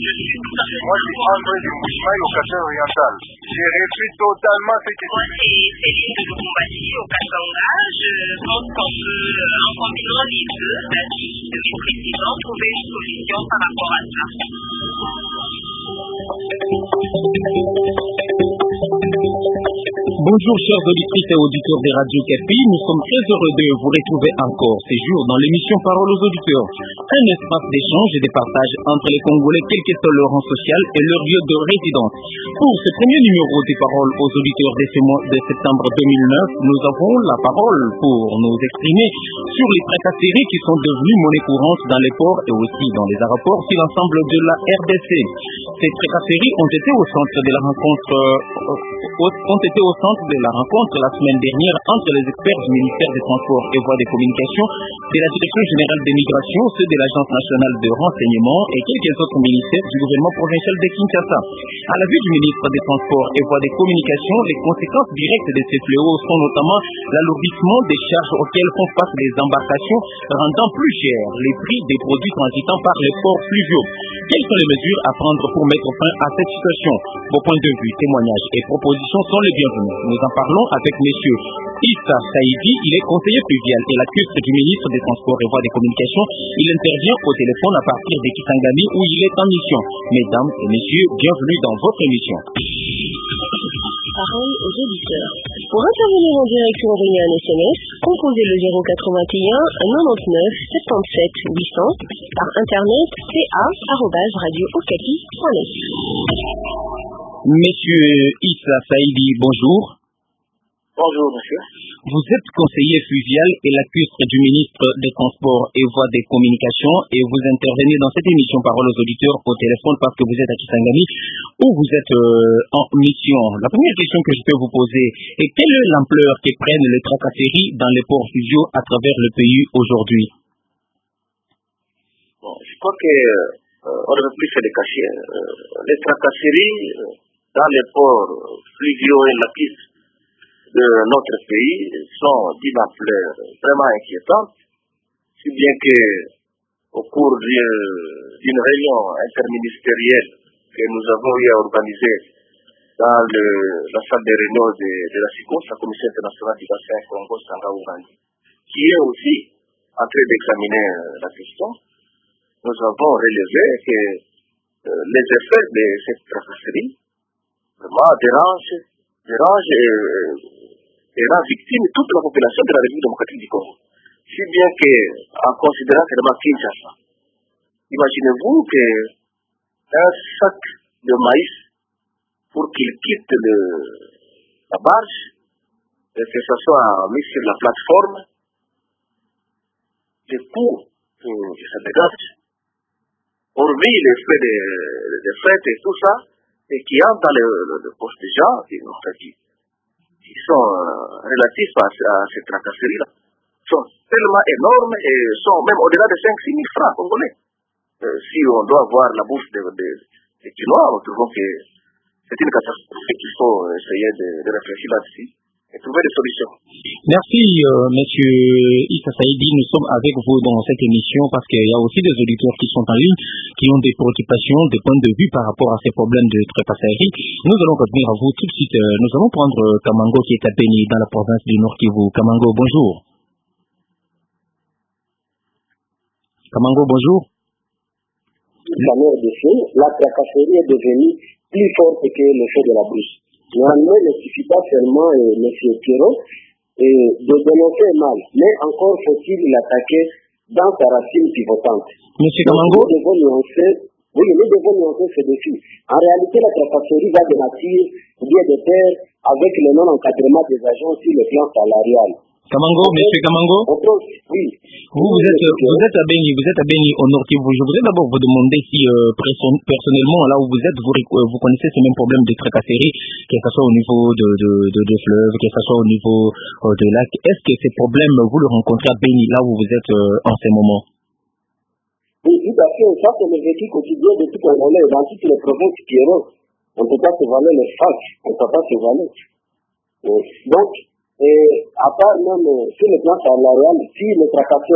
Moi, je suis André du Mouchimaï au Kassan oriental. J'ai réussi totalement ce qui... Moi, c'est Céline de Lubumbashi au Katanga. Je pense qu'on peut, en combinant les deux avis de mes présidents, trouver une solution par rapport à ça. Bonjour chers auditrices et auditeurs des Radio Kapi, nous sommes très heureux de vous retrouver encore ces jours dans l'émission Parole aux auditeurs, un espace d'échange et de partage entre les Congolais quel que soit leur rang social et leur lieu de résidence. Pour ce premier numéro des Paroles aux auditeurs de ce mois de septembre 2009, nous avons la parole pour nous exprimer sur les tracasseries qui sont devenues monnaie courante dans les ports et aussi dans les aéroports sur l'ensemble de la RDC. Ces tracasseries ont été au centre de la rencontre la semaine dernière entre les experts du ministère des Transports et Voies de Communication, de la Direction générale des migrations, ceux de l'Agence nationale de renseignement et quelques autres ministères du gouvernement provincial de Kinshasa. À la vue du ministre des Transports et Voies de Communication, les conséquences directes de ces fléaux sont notamment l'alourdissement des charges auxquelles font face les embarcations, rendant plus cher les prix des produits transitant par les ports fluviaux. Quelles sont les mesures à prendre pour mettre fin à cette situation? Vos points de vue, témoignages et propositions sont les bienvenus. Nous en parlons avec monsieur Issa Saïdi, il est conseiller fluvial et l'accuste du ministre des Transports et Voies de Communication. Il intervient au téléphone à partir de Kisangani où il est en mission. Mesdames et messieurs, bienvenue dans votre émission. Parole aux auditeurs. Pour intervenir en direct ou envoyer un SMS, composez le 081 99 77 800 par internet ca@radiookapi.net. Monsieur Issa Saïdi, bonjour. Bonjour, monsieur. Vous êtes conseiller fluvial et l'accuste du ministre des Transports et Voies des Communications et vous intervenez dans cette émission Parole aux auditeurs au téléphone parce que vous êtes à Kisangani où vous êtes en mission. La première question que je peux vous poser est quelle est l'ampleur que prennent les tracasseries dans les ports fluviaux à travers le pays aujourd'hui? Bon, je crois que on ne peut plus se les cacher. Les tracasseries dans les ports fluviaux et la piste de notre pays sont d'une ampleur vraiment inquiétante, si bien que au cours d'une réunion interministérielle que nous avons eu à organiser dans la salle de réunion de la CICOS, la Commission internationale du bassin Congo-Sanga-Ouganda, qui est aussi en train d'examiner la question, nous avons relevé que les effets de cette tracasserie vraiment dérangent et rend victime toute la population de la République démocratique du Congo. Si bien que, en considérant seulement Kinshasa, imaginez-vous qu'un sac de maïs, pour qu'il quitte la barge, et que ce soit mis sur la plateforme, le coût que ça dégage, hormis les frais de fret et tout ça, et qui entrent dans le poste des gens, qui sont relatifs à ces tracasseries-là, sont tellement énormes et sont même au-delà de 5-6 000 francs congolais. Si on doit voir la bourse des Chinois, nous trouvons que c'est une catastrophe et qu'il faut essayer de réfléchir là-dessus et trouver des solutions. Merci, monsieur Issa Saïdi. Nous sommes avec vous dans cette émission parce qu'il y a aussi des auditeurs qui sont en ligne, qui ont des préoccupations, des points de vue par rapport à ces problèmes de tracasserie. Nous allons revenir à vous tout de suite. Nous allons prendre Kamango qui est à Beni dans la province du Nord Kivu. Kamango, bonjour. Kamango, bonjour. La tracasserie est devenue plus forte que le feu de la brousse. Néanmoins, il ne suffit pas seulement, M. Pierrot, de dénoncer mal, mais encore faut-il l'attaquer dans sa racine pivotante. Monsieur Kamango, nous devons nuancer ce défi. En réalité, la tracasserie va de nature bien de pair avec le non-encadrement des agents sur le plan salarial. Kamango, monsieur Kamango, oui. Vous êtes à Beni au Nord Kivu. Je voudrais d'abord vous demander si personnellement là où vous êtes, vous connaissez ce même problème de tracasserie, que ce soit au niveau de fleuves, que ce soit au niveau de lacs. Est-ce que ces problèmes vous le rencontrez à Beni là où vous êtes en ce moment? Oui, tout à fait. Ça c'est le vécu quotidien de tout Congolais dans toutes les provinces qui sont. On ne peut pas se valer les facs, on ne peut pas se valer. Donc, à part même sur le plan salarial, si les tracasseurs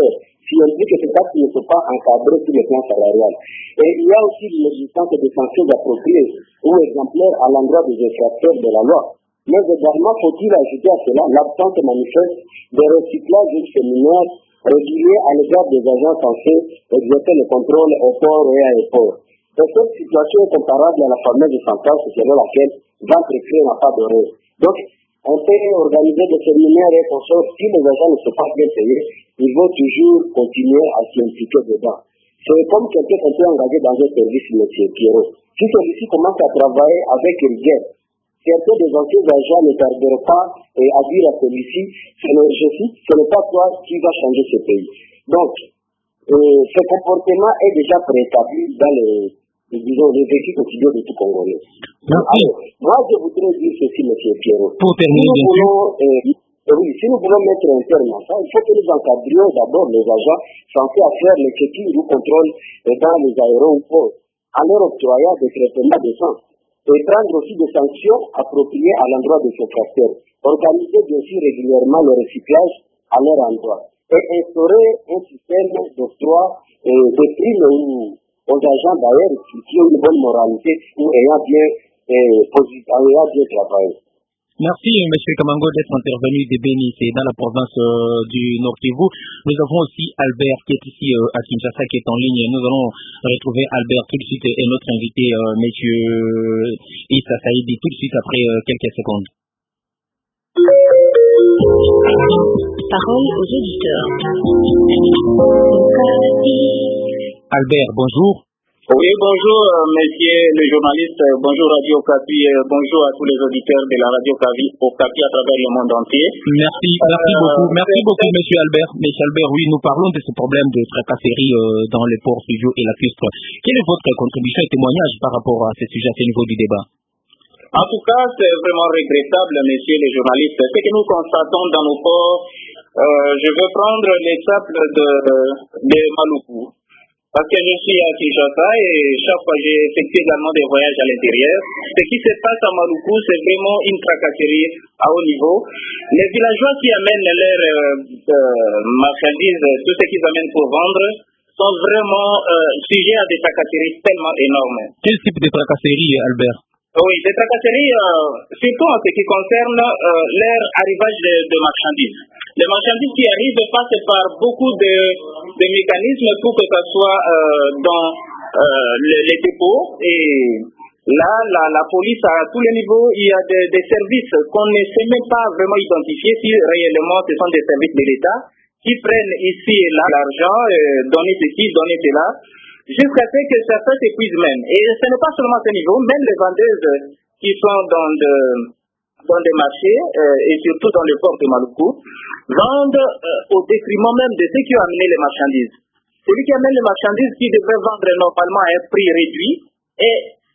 qui implique que ces taxes ne sont pas encadrées sur le plan salarial. Et il y a aussi l'existence de sanctions appropriées ou exemplaires à l'endroit des infracteurs de la loi. Mais également, faut-il ajouter à cela l'absence manifeste de recyclage du séminaire régulier à l'égard des agents censés exercer le contrôle au port et à l'aéroport. Et cette situation est comparable à la fameuse sentence selon laquelle ventre créé n'a pas d'oreille. Donc, on peut organiser des séminaires et consorts. Si les agents ne sont pas bien payés, ils vont toujours continuer à s'impliquer dedans. C'est comme quelqu'un qui est engagé dans un service, M. Pierrot. Si celui-ci commence à travailler avec rigueur, certains des anciens agents ne tarderont pas à dire à celui-ci, ce n'est pas toi qui va changer ce pays. Donc, ce comportement est déjà préétabli dans les vécus quotidiens de tout Congolais. Alors, moi, je voudrais dire ceci, M. Pierrot. Pour terminer, si nous voulons mettre un terme à ça, il faut que nous encadrions d'abord les agents censés faire le checking du contrôle dans les aéroports, en leur octroyant des traitements de sang. Et prendre aussi des sanctions appropriées à l'endroit de ces facteurs. Organiser bien sûr régulièrement le recyclage à leur endroit. Et instaurer un système d'octroi de primes aux agents d'ailleurs qui ont une bonne moralité ou ayant bien travaillé. Merci, M. Kamango, d'être intervenu de Béni, c'est dans la province du Nord Kivu. Nous avons aussi Albert qui est ici à Kinshasa, qui est en ligne. Nous allons retrouver Albert tout de suite et notre invité, M. Issa Saïdi, tout de suite après quelques secondes. Parole aux auditeurs. Albert, bonjour. Oui, bonjour, messieurs les journalistes, bonjour Radio Okapi, bonjour à tous les auditeurs de la Radio Okapi à travers le monde entier. Merci beaucoup, monsieur Albert. Monsieur Albert, oui, nous parlons de ce problème de tracasserie dans les ports fluviaux et lacustres. Quelle est votre contribution et témoignage par rapport à ce sujet, à ce niveau du débat? En tout cas, c'est vraiment regrettable, messieurs les journalistes. Ce que nous constatons dans nos ports, je veux prendre l'exemple de Maluku. Parce que je suis à Kinshasa et chaque fois j'ai effectué également des voyages à l'intérieur. Ce qui se passe à Maluku, c'est vraiment une tracasserie à haut niveau. Les villageois qui amènent leurs marchandises, tout ce qu'ils amènent pour vendre, sont vraiment sujets à des tracasseries tellement énormes. Quel type de tracasserie, Albert? Oui, des tracasseries, surtout en ce qui concerne leur arrivage de marchandises. Les marchandises qui arrivent passent par beaucoup de mécanismes pour que ça soit dans les dépôts. Et là, la police à tous les niveaux, il y a des services qu'on ne sait même pas vraiment identifier si réellement ce sont des services de l'État qui prennent ici et là l'argent, donner ceci, donner cela, jusqu'à ce que certains s'épuisent même. Et ce n'est pas seulement à ce niveau, même les vendeuses qui sont dans des marchés et surtout dans le port de Maluku vendent au détriment même de ceux qui ont amené les marchandises. Celui qui amène les marchandises qui devrait vendre normalement à un prix réduit et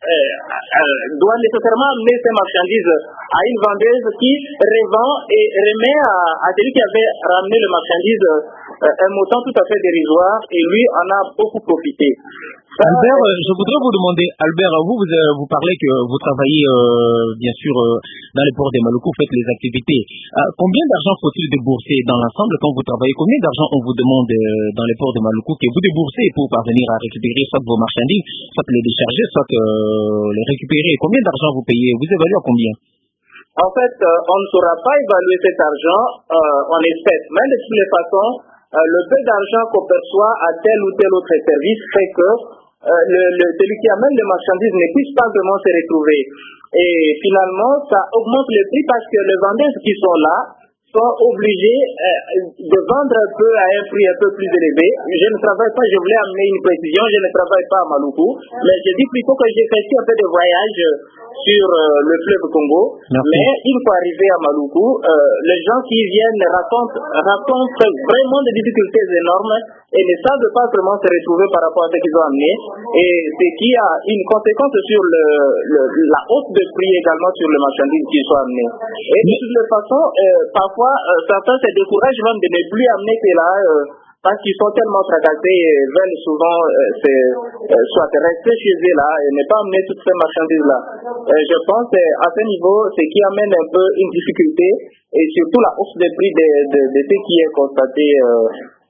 doit nécessairement amener ces marchandises à une vendeuse qui revend et remet à celui qui avait ramené les marchandises un montant tout à fait dérisoire et lui en a beaucoup profité. Albert, je voudrais vous demander, Albert, vous parlez que vous travaillez bien sûr dans les ports de Maluku, vous faites les activités. Combien d'argent faut-il débourser dans l'ensemble quand vous travaillez? Combien d'argent on vous demande dans les ports de Maluku que vous déboursez pour parvenir à récupérer soit vos marchandises, soit les décharger, soit les récupérer? Combien d'argent vous payez? Vous évaluez à combien? En fait, on ne saura pas évaluer cet argent en espèces, mais de toutes les façons, le peu d'argent qu'on perçoit à tel ou tel autre service fait que celui qui amène les marchandises ne puisse pas vraiment se retrouver. Et finalement, ça augmente le prix parce que les vendeurs qui sont là sont obligés de vendre un peu à un prix un peu plus élevé. Je ne travaille pas, je voulais amener une précision, je ne travaille pas à Maluku, mais je dis plutôt que j'effectue un peu de voyage sur le fleuve Congo. Merci. Mais une fois arrivé à Maluku, les gens qui viennent racontent vraiment des difficultés énormes et ne savent pas vraiment se retrouver par rapport à ce qu'ils ont amené. Et ce qui a une conséquence sur la hausse de prix également sur les marchandises qui sont amenées. Et de toutes les façons, parfois, certains se découragent même de ne plus amener que là, parce qu'ils sont tellement tracassés et veulent souvent soit rester chez eux là et ne pas amener toutes ces marchandises-là. Je pense à ce niveau, ce qui amène un peu une difficulté et surtout la hausse des prix de ce qui est constaté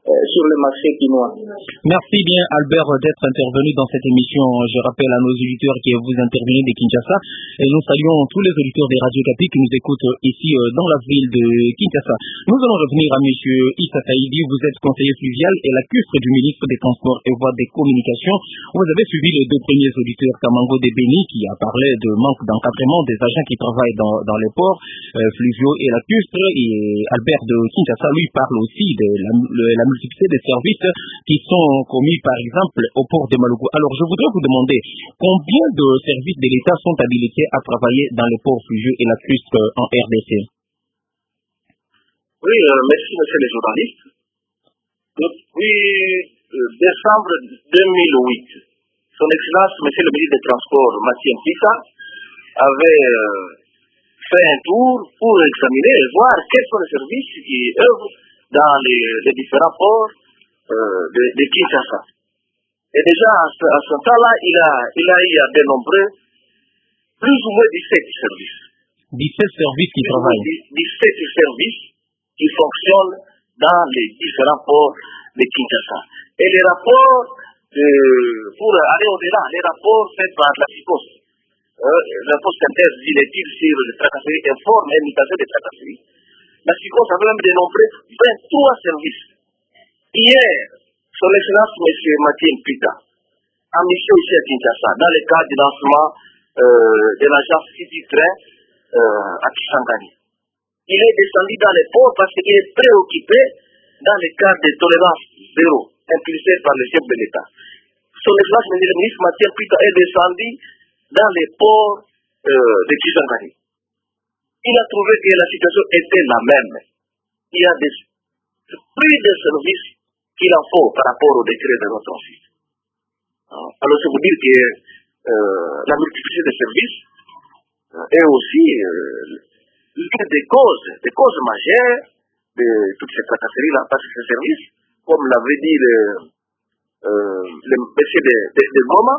sur le marché chinois. Merci bien Albert d'être intervenu dans cette émission. Je rappelle à nos auditeurs que vous intervenez de Kinshasa et nous saluons tous les auditeurs des radios Capi qui nous écoutent ici dans la ville de Kinshasa. Nous allons revenir à monsieur Issa Saïdi. Vous êtes conseiller fluvial et lacustre du ministre des Transports et Voies des Communications. Vous avez suivi les deux premiers auditeurs, Kamango de Beni qui a parlé de manque d'encadrement des agents qui travaillent dans les ports fluviaux et lacustres, et Albert de Kinshasa lui parle aussi de la multiplicité des services qui sont commis par exemple au port de Malogo. Alors je voudrais vous demander combien de services de l'État sont habilités à travailler dans les ports fluviaux et lacustres en RDC? Oui, merci monsieur le journaliste. Depuis décembre 2008, son Excellence, monsieur le ministre des Transports, Mathieu Mpika, avait fait un tour pour examiner et voir quels sont les services qui œuvrent dans les différents ports de Kinshasa. Et déjà à ce temps-là, il a eu à dénombrer plus ou moins 17 services. 17 services qui travaillent. 17 services qui fonctionnent dans les différents ports de Kinshasa. Et les rapports, pour aller au-delà, les rapports faits par la PSICOS, la poste synthèse d'études sur les tracasseries, informe et imitation des tracasseries, la PSICOS avait même dénombré 23 services. Hier, son Excellence M. Mathieu Mpika, en mission ici à Kinshasa, dans le cadre du lancement de l'agence City Train à Kisangani. Il est descendu dans les ports parce qu'il est préoccupé dans le cadre de tolérance zéro, impulsé par le chef de l'État. Son Excellence M. le ministre Mathieu Mpika est descendu dans les ports de Kisangani. Il a trouvé que la situation était la même. Il y a plus de services qu'il en faut par rapport au décret de notre transit. Alors, c'est vous dire que la multiplicité des services est aussi l'une des causes majeures de toutes ces tracasseries-là, parce que ces services, comme l'avait dit le monsieur de Goma,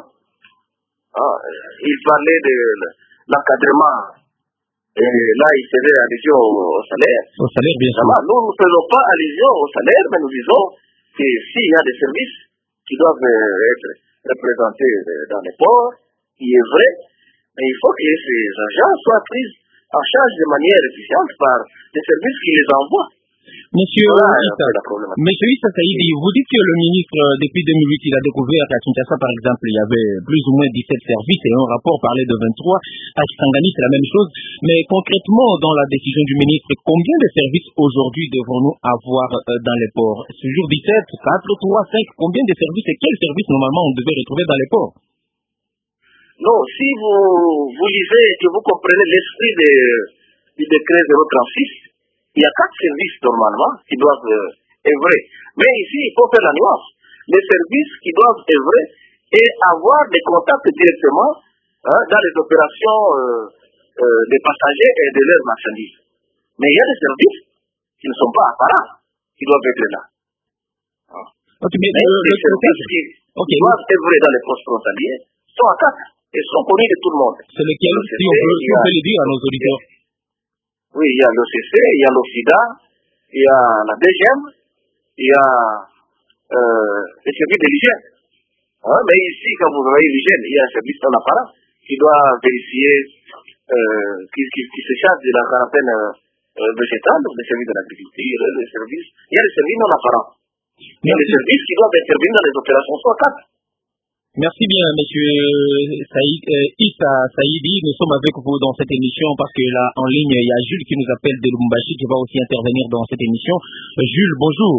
il parlait de l'encadrement. Et là, il faisait allusion au salaire. Au salaire, bien sûr. Nous ne faisons pas allusion au salaire, mais nous disons que s'il y a des services qui doivent être représentés dans les ports, qui est vrai, mais il faut que ces agents soient pris en charge de manière efficiente par les services qui les envoient. Monsieur Issa Saïdi, vous dites que le ministre, depuis 2008, il a découvert qu'à Kinshasa, par exemple, il y avait plus ou moins 17 services et un rapport parlait de 23. À Kisangani, c'est la même chose. Mais concrètement, dans la décision du ministre, combien de services aujourd'hui devons-nous avoir dans les ports? Toujours 17, 4, 3, 5, combien de services et quels services normalement on devait retrouver dans les ports? Non, si vous lisez et que vous comprenez l'esprit du décret 036, il y a 4 services normalement qui doivent œuvrer. Mais ici, il faut faire la nuance. Les services qui doivent œuvrer et avoir des contacts directement dans les opérations des passagers et de leurs marchandises. Mais il y a des services qui ne sont pas apparents, qui doivent être là. Okay, mais les services qui doivent œuvrer dans les postes frontaliers sont à 4 et sont connus de tout le monde. C'est lequel, si on peut le dire à nos auditeurs? Oui, il y a l'OCC, il y a l'OFIDA, il y a la DGM, il y a les services de l'hygiène. Mais ici, quand vous voyez l'hygiène, il y a un service en apparent qui doit vérifier, qui se charge de la quarantaine végétale, les services de l'agriculture, les services. Il y a les services non apparents. Il y a les services qui doivent intervenir dans les opérations soit 4. Merci bien, monsieur Issa Saïdi. Nous sommes avec vous dans cette émission parce que là, en ligne, il y a Jules qui nous appelle de Lubumbashi qui va aussi intervenir dans cette émission. Jules, bonjour.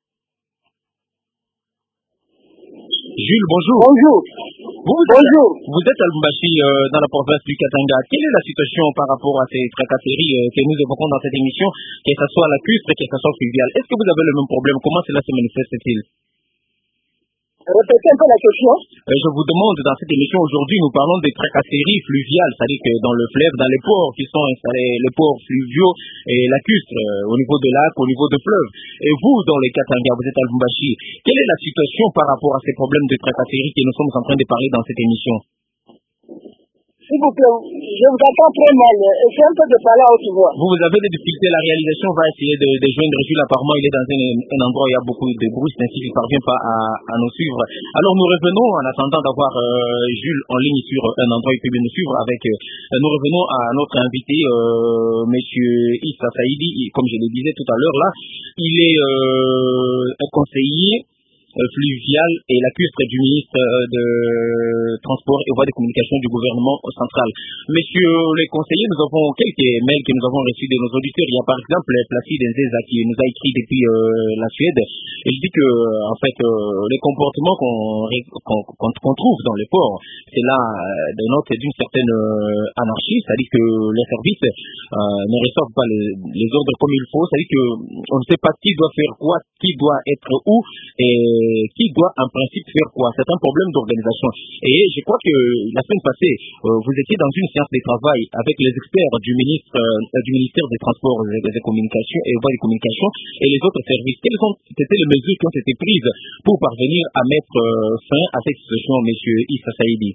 Jules, bonjour. Bonjour. Vous êtes à Lubumbashi, dans la province du Katanga. Quelle est la situation par rapport à ces tracasseries que nous évoquons dans cette émission, que ce soit lacustre, que ce soit fluvial? Est-ce que vous avez le même problème? Comment cela se manifeste-t-il? Répétez un peu la question. Je vous demande, dans cette émission aujourd'hui, nous parlons des tracasseries fluviales, c'est-à-dire que dans le fleuve, dans les ports qui sont installés, les ports fluviaux et lacustres, au niveau de lacs, au niveau de fleuves. Et vous, dans les Katanga, vous êtes à Lubumbashi, quelle est la situation par rapport à ces problèmes de tracasseries que nous sommes en train de parler dans cette émission? S'il vous plaît, je vous entends très mal. Essayez un peu de parler à haute voix. Vous avez des difficultés, la réalisation va essayer de joindre Jules. Apparemment, il est dans un endroit où il y a beaucoup de bruit, ainsi qu'il ne parvient pas à nous suivre. Alors, nous revenons, en attendant d'avoir Jules en ligne sur un endroit où il peut bien nous suivre, nous revenons à notre invité, monsieur Issa Saïdi. Comme je le disais tout à l'heure, là, il est un conseiller fluvial et lacustre du ministre de Transport et Voies de Communication du gouvernement central. Messieurs les conseillers, nous avons quelques mails que nous avons reçus de nos auditeurs. Il y a par exemple Placide Nzeza qui nous a écrit depuis la Suède. Il dit que en fait les comportements qu'on trouve dans les ports, c'est là d'une certaine anarchie, c'est-à-dire que les services ne reçoivent pas les ordres comme il faut, c'est-à-dire qu'on ne sait pas qui doit faire quoi, qui doit être où et qui doit en principe faire quoi. C'est un problème d'organisation. Et je crois que la semaine passée, vous étiez dans une séance de travail avec les experts du ministère des Transports et des Communications et Voies de Communication et les autres services. Quelles étaient les mesures qui ont été prises pour parvenir à mettre fin à cette situation, M. Issa Saïdi?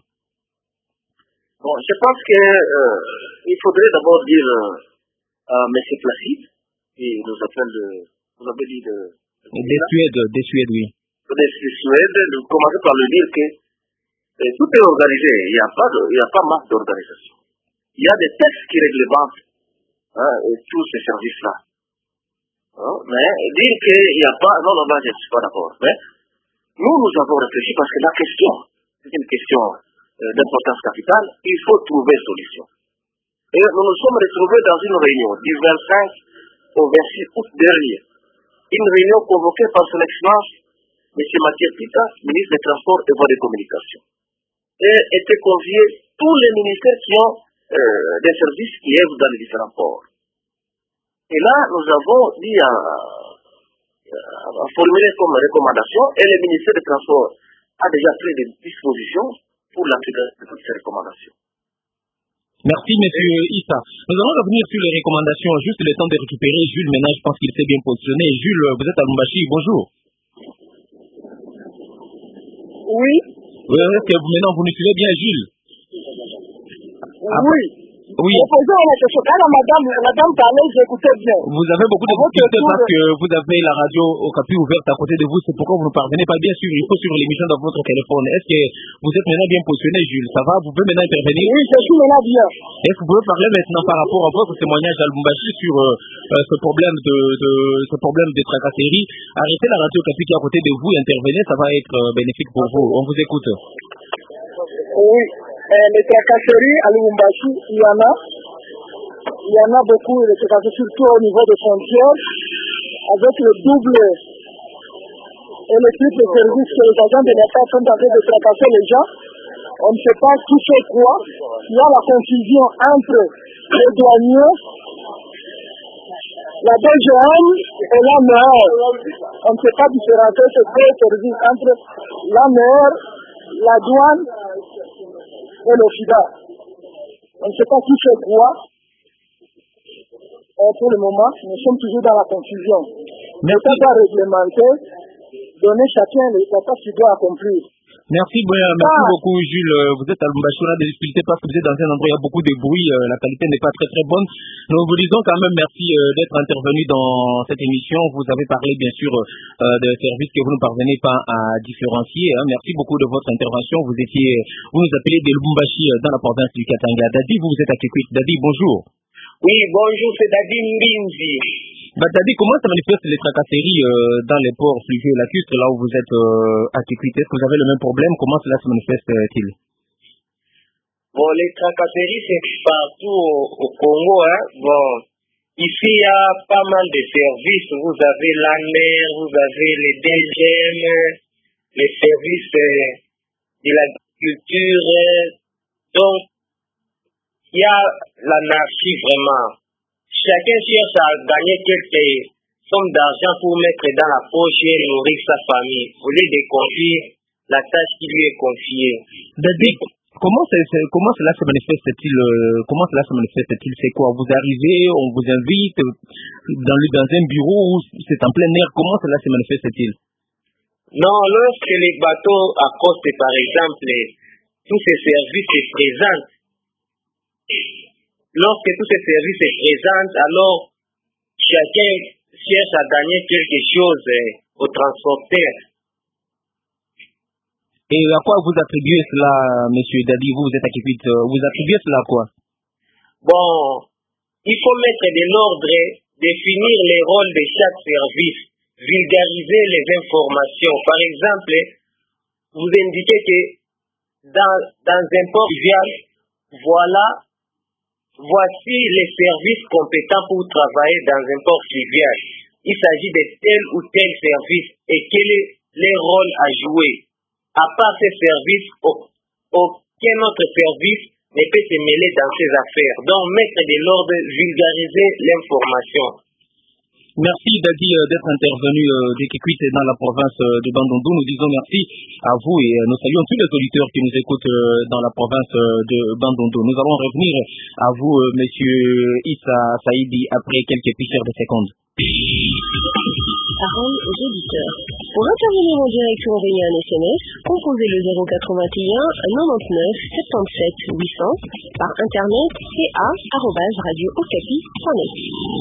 Bon, je pense que il faudrait d'abord dire à M. Placide, qui nous appelle vous avez dit des Suèdes, oui. Des Suèdes, nous commençons par lui dire que tout est organisé, il n'y a pas masse d'organisation. Il y a des textes qui réglementent tous ces services-là. Mais dire qu'il n'y a pas, non, je ne suis pas d'accord. Mais nous avons réfléchi parce que la question, c'est une question d'importance capitale, il faut trouver une solution. Et nous nous sommes retrouvés dans une réunion du 25 au 26 août dernier. Une réunion convoquée par son excellence M. Mathieu Pita, ministre des Transports et Voies de Communication. Et étaient conviés tous les ministères qui ont des services qui œuvrent dans les différents ports. Et là, nous avons dit à formuler comme recommandation, et le ministère des Transports a déjà pris des dispositions pour l'application de toutes ces recommandations. Merci, M. Issa. Nous allons revenir sur les recommandations, juste le temps de récupérer Jules. Maintenant, je pense qu'il s'est bien positionné. Jules, vous êtes à Lumbashi, bonjour. Oui. Est-ce que maintenant vous nous suivez bien, Jules? Oui. Oui. Madame parlait, j'écoutais bien. Vous avez beaucoup de difficultés parce que vous avez la radio au capu ouverte à côté de vous. C'est pourquoi vous ne parvenez pas bien sûr. Il faut suivre l'émission dans votre téléphone. Est-ce que vous êtes maintenant bien positionné, Jules? Ça va? Vous pouvez maintenant intervenir? Oui, je suis maintenant bien. Est-ce que vous pouvez parler maintenant par rapport à votre témoignage à Lumbashi sur ce problème de tracasserie? Arrêtez la radio au capu qui est à côté de vous et intervenez. Ça va être bénéfique pour vous. On vous écoute. Oui. Les tracasseries à Lumbashi, il y en a. Il y en a beaucoup, les tracasseries, surtout au niveau des frontières, avec le double et le triple service que les agents de l'État sont en train de tracasser les gens. On ne sait pas qui fait quoi. Il y a la confusion entre les douaniers, la DGM et la MER. On ne sait pas différencier ces deux services entre la MER, la douane et le FIDA. On ne sait pas qui fait quoi. Pour le moment, nous sommes toujours dans la confusion. L'État doit réglementer, donner chacun les tâches qu'il doit accomplir. Merci beaucoup, Jules. Vous êtes à Lumbashi, on a des difficultés parce que vous êtes dans un endroit où il y a beaucoup de bruit, la qualité n'est pas très très bonne. Nous vous disons quand même merci d'être intervenu dans cette émission. Vous avez parlé bien sûr de services que vous ne parvenez pas à différencier. Merci beaucoup de votre intervention. Vous nous appelez de Lumbashi dans la province du Katanga. Dadi, vous êtes à Kikwit. Dadi, bonjour. Oui, bonjour, c'est Dadi Mbinzi. Dadi, comment ça manifeste les tracasseries dans les ports fluviaux lacustres, là où vous êtes à Kikwit? Est-ce que vous avez le même problème? Comment cela se manifeste-t-il? Bon, les tracasseries, c'est partout au Congo. Bon, ici, il y a pas mal de services. Vous avez l'ANER, vous avez les DGM, les services de l'agriculture. Donc, il y a l'anarchie vraiment. Chacun cherche à gagner quelques sommes d'argent pour mettre dans la poche et nourrir sa famille, au lieu de confier la tâche qui lui est confiée. Dadi, comment cela se manifeste-t-il? C'est quoi? Vous arrivez, on vous invite dans un bureau où c'est en plein air. Comment cela se manifeste-t-il? Non, lorsque les bateaux accostent par exemple, tous ces services se présentent. lorsque tous ces services se présentent, alors chacun cherche à gagner quelque chose au transporteur. Et à quoi vous attribuez cela, monsieur Dadi? Vous êtes à Kipit, vous attribuez cela à quoi? Bon, il faut mettre de l'ordre, définir les rôles de chaque service, vulgariser les informations. Par exemple, vous indiquez que dans un port fluvial, voici les services compétents pour travailler dans un port fluvial. Il s'agit de tel ou tel service et quel est leur rôle à jouer. À part ces services, aucun autre service ne peut se mêler dans ces affaires. Donc, mettre de l'ordre, vulgariser l'information. Merci Dadi d'être intervenu dès Kikwit dans la province de Bandundu. Nous disons merci à vous et nous saluons tous les auditeurs qui nous écoutent dans la province de Bandundu. Nous allons revenir à vous, monsieur Issa Saïdi, après quelques pichères de secondes. Parole aux auditeurs. Pour intervenir en direct ou envoyer un SMS, composez le 081 99 77 800 par internet ca@radiookapi.net.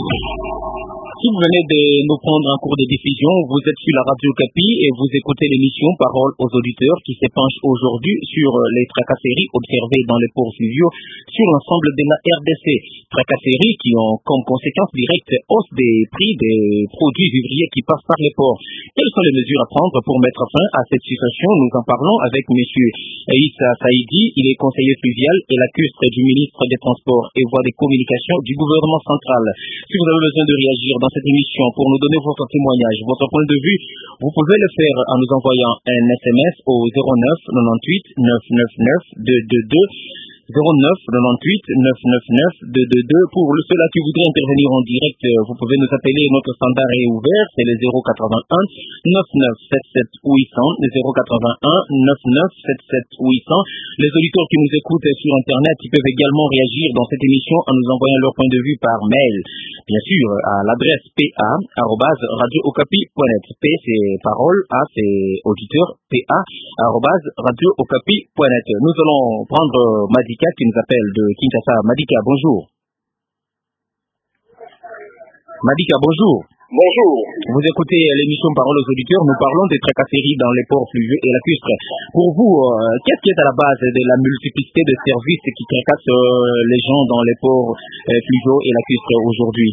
Si vous venez de nous prendre en cours de diffusion, vous êtes sur la radio Okapi et vous écoutez l'émission Parole aux auditeurs qui s'épanche aujourd'hui sur les tracasseries observées dans les ports fluviaux sur l'ensemble de la RDC. Tracasseries qui ont comme conséquence directe hausse des prix des produits vivriers qui passent par les ports. Quelles sont les mesures à prendre pour mettre fin à cette situation? Nous en parlons avec M. Issa Saïdi. Il est conseiller fluvial et lacustre du ministre des Transports et Voies des Communications du gouvernement central. Si vous avez besoin de réagir dans cette émission pour nous donner votre témoignage, votre point de vue, vous pouvez le faire en nous envoyant un SMS au 09 98 999 222 09 98 999 222. Pour ceux-là qui voudraient intervenir en direct, vous pouvez nous appeler. Notre standard est ouvert, c'est le 081 99 77 800, le 081 99 77 800. Les auditeurs qui nous écoutent sur Internet, ils peuvent également réagir dans cette émission en nous envoyant leur point de vue par mail. Bien sûr, à l'adresse pa@radiookapi.net. P c'est parole, A c'est auditeur, pa@radiookapi.net. Nous allons prendre Madika qui nous appelle de Kinshasa. Madika, bonjour. Madika, bonjour. Bonjour. Vous écoutez l'émission Parole aux auditeurs. Nous parlons des tracasseries dans les ports fluviaux et lacustres. Pour vous, qu'est-ce qui est à la base de la multiplicité de services qui tracassent les gens dans les ports fluviaux et lacustres aujourd'hui?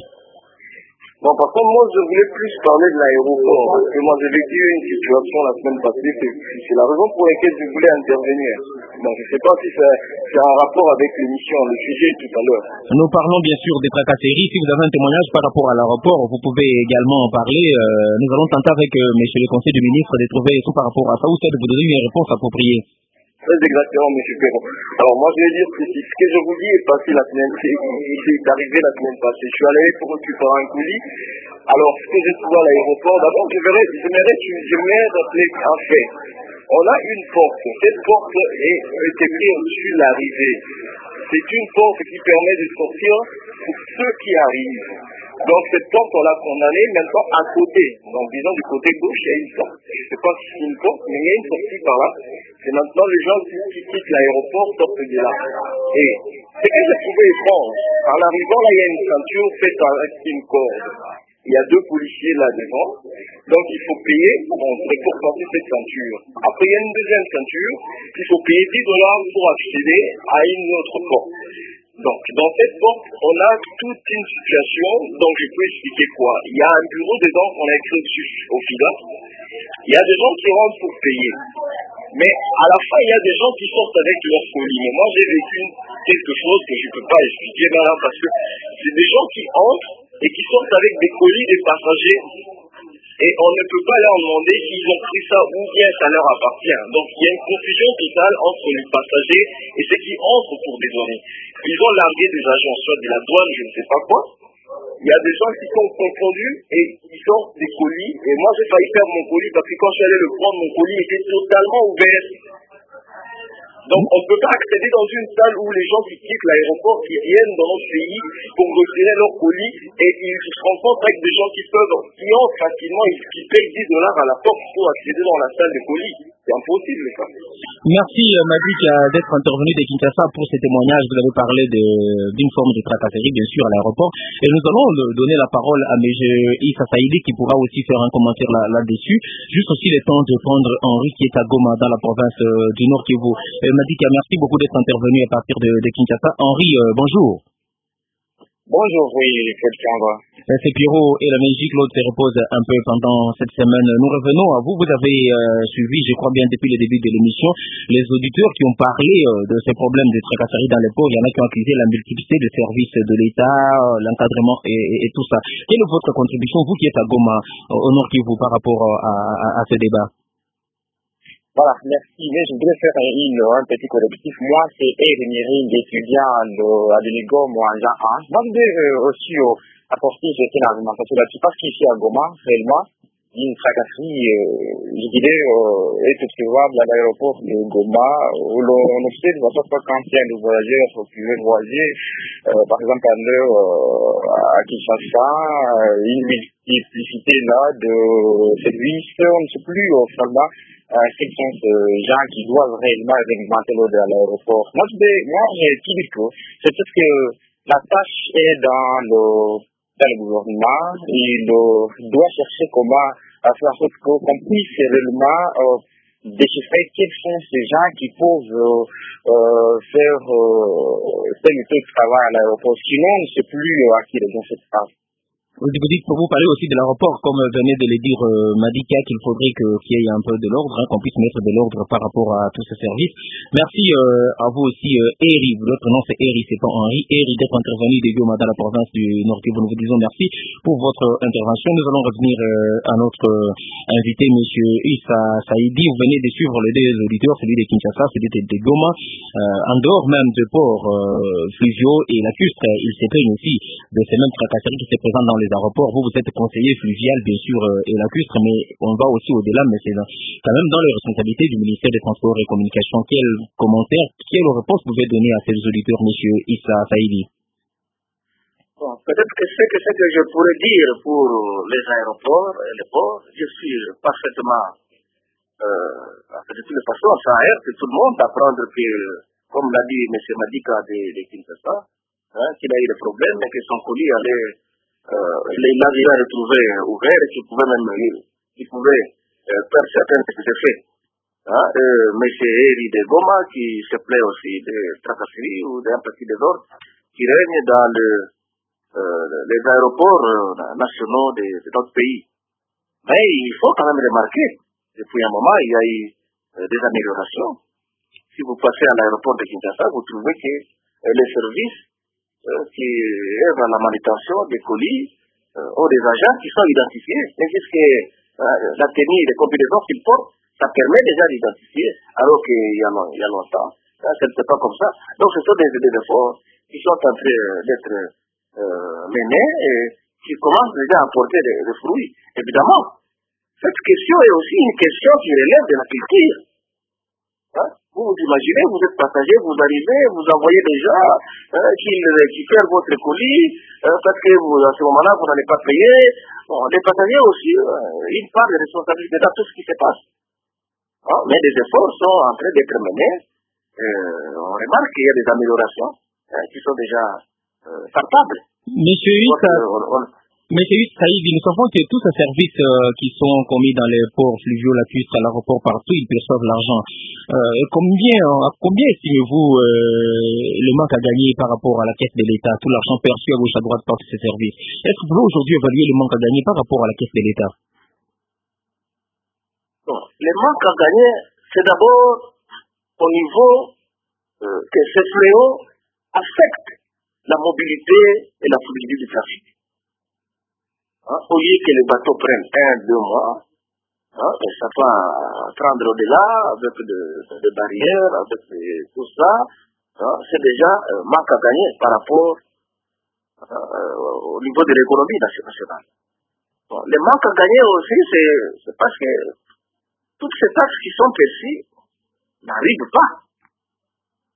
Bon, par contre, moi, je voulais plus parler de l'aéroport, parce que moi, j'ai vécu une situation la semaine passée, c'est la raison pour laquelle je voulais intervenir. Bon, je ne sais pas si c'est un rapport avec l'émission, le sujet tout à l'heure. Nous parlons bien sûr des tracasseries. Si vous avez un témoignage par rapport à l'aéroport, vous pouvez également en parler. Nous allons tenter avec monsieur le conseiller du ministre de trouver tout par rapport à ça, ou soit de vous donner une réponse appropriée. Très exactement, M. Perron. Alors moi, je vais dire ceci. Ce que je vous dis est passé la semaine, c'est arrivé la semaine passée. Je suis allé pour récupérer un colis. Alors, ce que j'ai trouvé à l'aéroport, d'abord, j'aimerais rappeler un fait. On a une porte. Cette porte est établie au-dessus de l'arrivée. C'est une porte qui permet de sortir pour ceux qui arrivent. Donc cette porte, on l'a condamnée maintenant à côté. Donc disons du côté gauche, il y a une porte. Je ne sais pas si c'est une porte, mais il y a une sortie par là. C'est maintenant les gens qui quittent l'aéroport sortent de là. Et ce que j'ai trouvé étrange, en arrivant là, il y a une ceinture faite avec une corde. Il y a deux policiers là devant, donc il faut payer pour porter cette ceinture. Après, il y a une deuxième ceinture, il faut payer $10 pour accéder à une autre porte. Donc, dans cette porte, on a toute une situation, donc je peux expliquer quoi. Il y a un bureau dedans qu'on a écrit dessus au FIDA. Il y a des gens qui rentrent pour payer. Mais à la fin, il y a des gens qui sortent avec leur colis. Mais moi, j'ai vécu quelque chose que je ne peux pas expliquer là, parce que c'est des gens qui entrent et qui sortent avec des colis des passagers. Et on ne peut pas leur demander s'ils ont pris ça ou bien ça leur appartient. Donc il y a une confusion totale entre les passagers et ceux qui entrent pour dédouaner. Ils ont largué des agents, soit de la douane, je ne sais pas quoi. Il y a des gens qui sont confondus et qui sortent des colis. Et moi j'ai failli perdre mon colis parce que quand je suis allé le prendre, mon colis était totalement ouvert. Donc on ne peut pas accéder dans une salle où les gens qui quittent l'aéroport, qui viennent dans notre pays pour retirer leur colis et ils se rencontrent avec des gens qui entrent facilement et qui payent $10 à la porte pour accéder dans la salle de colis. C'est impossible ça. Merci Madik d'être intervenu de Kinshasa pour ce témoignage. Vous avez parlé d'une forme de tracasserie bien sûr à l'aéroport et nous allons donner la parole à M. Issa Saïdi qui pourra aussi faire un commentaire là-dessus. Juste aussi le temps de prendre Henri qui est à Goma dans la province du Nord Kivu. Madik, merci beaucoup d'être intervenu à partir de Kinshasa. Henri, bonjour. Bonjour, oui, quelqu'un. C'est Pierrot et la Belgique, l'autre se repose un peu pendant cette semaine. Nous revenons à vous. Vous avez suivi, je crois bien depuis le début de l'émission, les auditeurs qui ont parlé de ces problèmes de tracasserie dans les ports. Il y en a qui ont accusé la multiplicité des services de l'État, l'encadrement et tout ça. Quelle est votre contribution, vous qui êtes à Goma, au Nord Kivu, par rapport à ce débat? Voilà, merci. Mais je voudrais faire un petit correctif. Moi, c'est Erimiri, étudiant à l'UNIGO, moi, en Jean 1. Moi, je voudrais aussi apporter une argumentation là-dessus. Parce qu'ici à Goma, réellement, une tracasserie, je dirais, est observable à l'aéroport de Goma, où l'on observe à chaque fois quand il y a des voyageurs qui veulent voyager, par exemple à l'heure à Kinshasa, une multiplicité là de services, on ne sait plus finalement quels sont ces gens qui doivent réellement réglementer l'eau de l'aéroport. Moi, j'ai dit que c'est parce que la tâche est dans le gouvernement. Il doit chercher comment faire en sorte qu'on puisse réellement déchiffrer quels sont ces gens qui peuvent faire tel ou tel travail à l'aéroport. Sinon, on ne sait plus à qui les gens se passent. Vous dites, pour vous parler aussi de l'aéroport, comme venait de le dire Madika, qu'il faudrait qu'il y ait un peu de l'ordre, qu'on puisse mettre de l'ordre par rapport à tous ces services. Merci à vous aussi, Eri. Votre nom c'est Eri, c'est pas Henri. Eri d'être intervenu de Goma dans la province du Nord Kivu. Nous vous disons merci pour votre intervention. Nous allons revenir à notre invité, Monsieur Issa Saïdi. Vous venez de suivre les deux auditeurs, celui de Kinshasa, celui de Goma. En dehors même de ports fluviaux et lacustres, il s'éteignent aussi de ces mêmes tracasseries qui se présentent dans les aéroports. Vous êtes conseiller fluvial, bien sûr, et lacustre, mais on va aussi au-delà, mais c'est quand même dans les responsabilités du ministère des Transports et Communications. Quel commentaire, quelle réponse vous pouvez donner à ces auditeurs, monsieur Issa Saïdi? Bon, peut-être que ce que je pourrais dire pour les aéroports et les ports, je suis parfaitement, de toutes les façons, ça aide tout le monde d'apprendre que, comme l'a dit M. Madika de Kinshasa, qu'il a eu des problèmes et que son colis allait les navires retrouvés ouverts et qui pouvaient même faire certains effets. Mais c'est Eri de Goma qui se plaît aussi de tracasseries ou d'un petit désordre qui règne dans les aéroports nationaux de notre pays. Mais il faut quand même remarquer, depuis un moment, il y a eu des améliorations. Si vous passez à l'aéroport de Kinshasa, vous trouvez que les services qui œuvrent à la manutention des colis ont des agents qui sont identifiés. Et puisque la tenue des combinaisons qu'ils portent, ça permet déjà d'identifier, alors qu'il y a longtemps, ça n'était pas comme ça. Donc ce sont des efforts qui sont en train d'être menés et qui commencent déjà à porter des fruits. Évidemment, cette question est aussi une question qui relève de la culture. Vous vous imaginez, vous êtes passager, vous arrivez, vous envoyez des gens qui récupèrent votre colis, parce que à ce moment-là, vous n'allez pas payer. Bon, les passagers aussi, une part de responsabilité dans tout ce qui se passe. Mais les efforts sont en train d'être menés. On remarque qu'il y a des améliorations qui sont déjà palpables. Monsieur Saïdi, nous savons que tous ces services qui sont commis dans les ports fluviaux, lacustres, à l'aéroport, partout, ils perçoivent l'argent. Combien estimez-vous le manque à gagner par rapport à la caisse de l'État, tout l'argent perçu à gauche à droite par tous ces services? Est-ce que vous pouvez aujourd'hui évaluer le manque à gagner par rapport à la caisse de l'État? Bon, le manque à gagner, c'est d'abord au niveau que ce fléau affecte la mobilité et la fluidité du trafic. Au lieu que les bateaux prennent 1-2 mois, et ça va prendre au-delà avec des barrières, avec tout ça, c'est déjà manque à gagner par rapport au niveau de l'économie nationale. Bon, le manque à gagner aussi, c'est parce que toutes ces taxes qui sont perçues n'arrivent pas